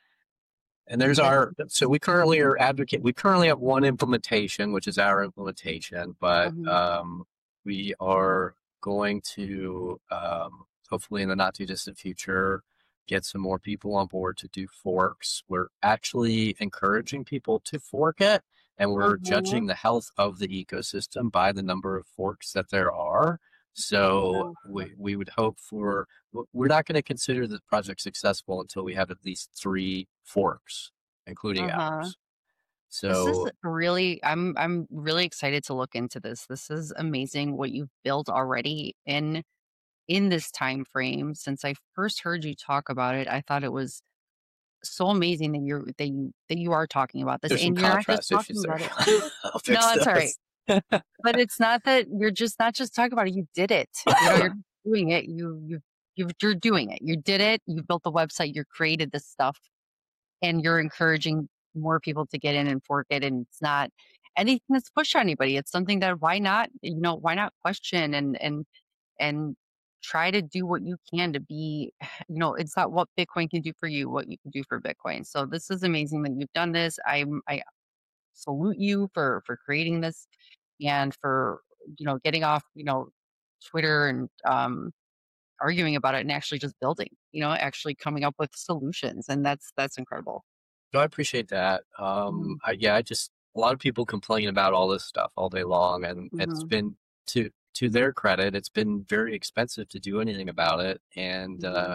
And there's This our, so we currently are advocate, we currently have one implementation, which is our implementation, but mhm. um, we are going to, um, hopefully in the not too distant future, get some more people on board to do forks. We're actually encouraging people to fork it, and we're Mhm. judging the health of the ecosystem by the number of forks that there are. So Yeah. we, we would hope for, we're not going to consider the project successful until we have at least three forks, including Uh-huh. ours. This is So really I'm I'm really excited to look into this. This is amazing what you've built already in in this time frame. Since I first heard you talk about it, I thought it was so amazing that you're that you that you are talking about this there's some and you're not just contrast talking issues there. about it. I'll No, fix that's all right. those. But it's not that you're just not just talking about it, you did it. You know, you're doing it. You you you you're doing it. You did it. You built the website, you created this stuff and you're encouraging more people to get in and fork it. And it's not anything that's pushed on anybody. It's something that why not, you know, why not question and and and try to do what you can to be, you know, it's not what Bitcoin can do for you, what you can do for Bitcoin. So this is amazing that you've done this. I'm I salute you for for creating this and for, you know, getting off, you know, Twitter and um arguing about it and actually just building, you know, actually coming up with solutions. And that's that's incredible. No, I appreciate that. Um, Mhm. I, yeah, I just a lot of people complain about all this stuff all day long, and it's Mhm. been to to their credit, it's been very expensive to do anything about it. And Mhm. uh,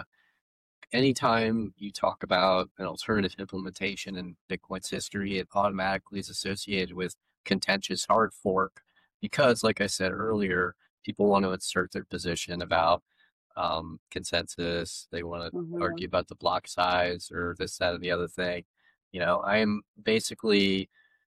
anytime you talk about an alternative implementation in Bitcoin's history, it automatically is associated with contentious hard fork because, like I said earlier, people want to assert their position about um, consensus. They want to argue Mhm. about the block size or this, that, and the other thing. You know, I am basically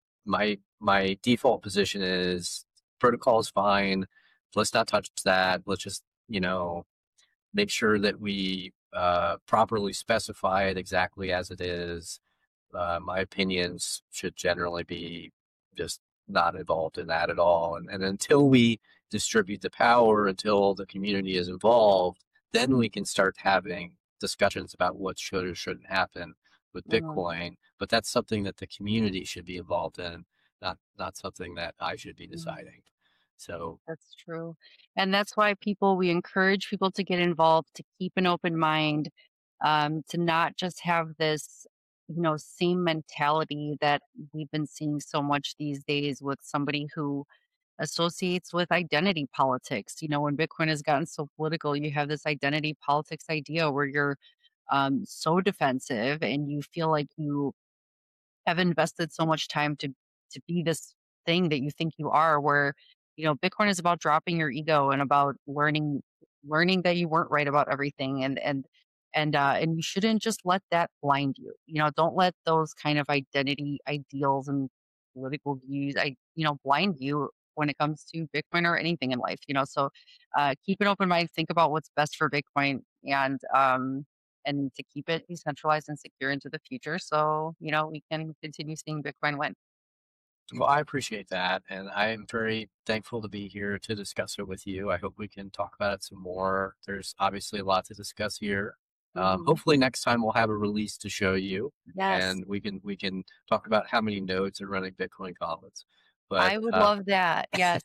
my my default position is protocol is fine. Let's not touch that. Let's just, you know, make sure that we uh, properly specify it exactly as it is. Uh, my opinions should generally be just not involved in that at all. And, and until we distribute the power, until the community is involved, then we can start having discussions about what should or shouldn't happen with Mhm. Bitcoin. But that's something that the community should be involved in, not not something that I should be Mhm. deciding. So That's true. And that's why people we encourage people to get involved, to keep an open mind, um, to not just have this, you know, same mentality that we've been seeing so much these days with somebody who associates with identity politics. You know, when Bitcoin has gotten so political, you have this identity politics idea where you're um, so defensive and you feel like you have invested so much time to to be this thing that you think you are where you know Bitcoin is about dropping your ego and about learning learning that you weren't right about everything and and and uh and you shouldn't just let that blind you. You know, don't let those kind of identity ideals and political views I you know blind you when it comes to Bitcoin or anything in life, you know. So uh keep an open mind, think about what's best for Bitcoin and um and to keep it decentralized and secure into the future so, you know, we can continue seeing Bitcoin win. well, I appreciate that, and I'm very thankful to be here to discuss it with you. I hope we can talk about it some more. There's obviously a lot to discuss here. Um, Mhm. hopefully, next time we'll have a release to show you, Yes, and we can we can talk about how many nodes are running Bitcoin Goblins. But I would uh, love that. Yes.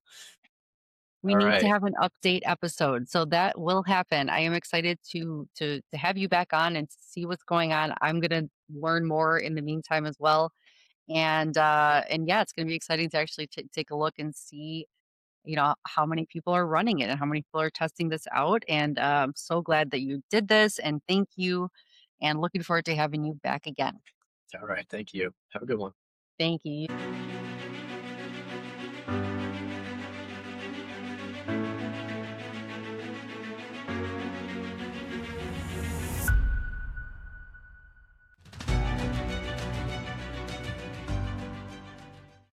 We all need to right, have an update episode, so that will happen. I am excited to to to have you back on and see what's going on. I'm gonna learn more in the meantime as well, and, uh, and yeah, it's gonna be exciting to actually ta take a look and see, you know, how many people are running it and how many people are testing this out, and, uh, I'm so glad that you did this, and thank you, and looking forward to having you back again. all right. Thank you. Have a good one. Thank you.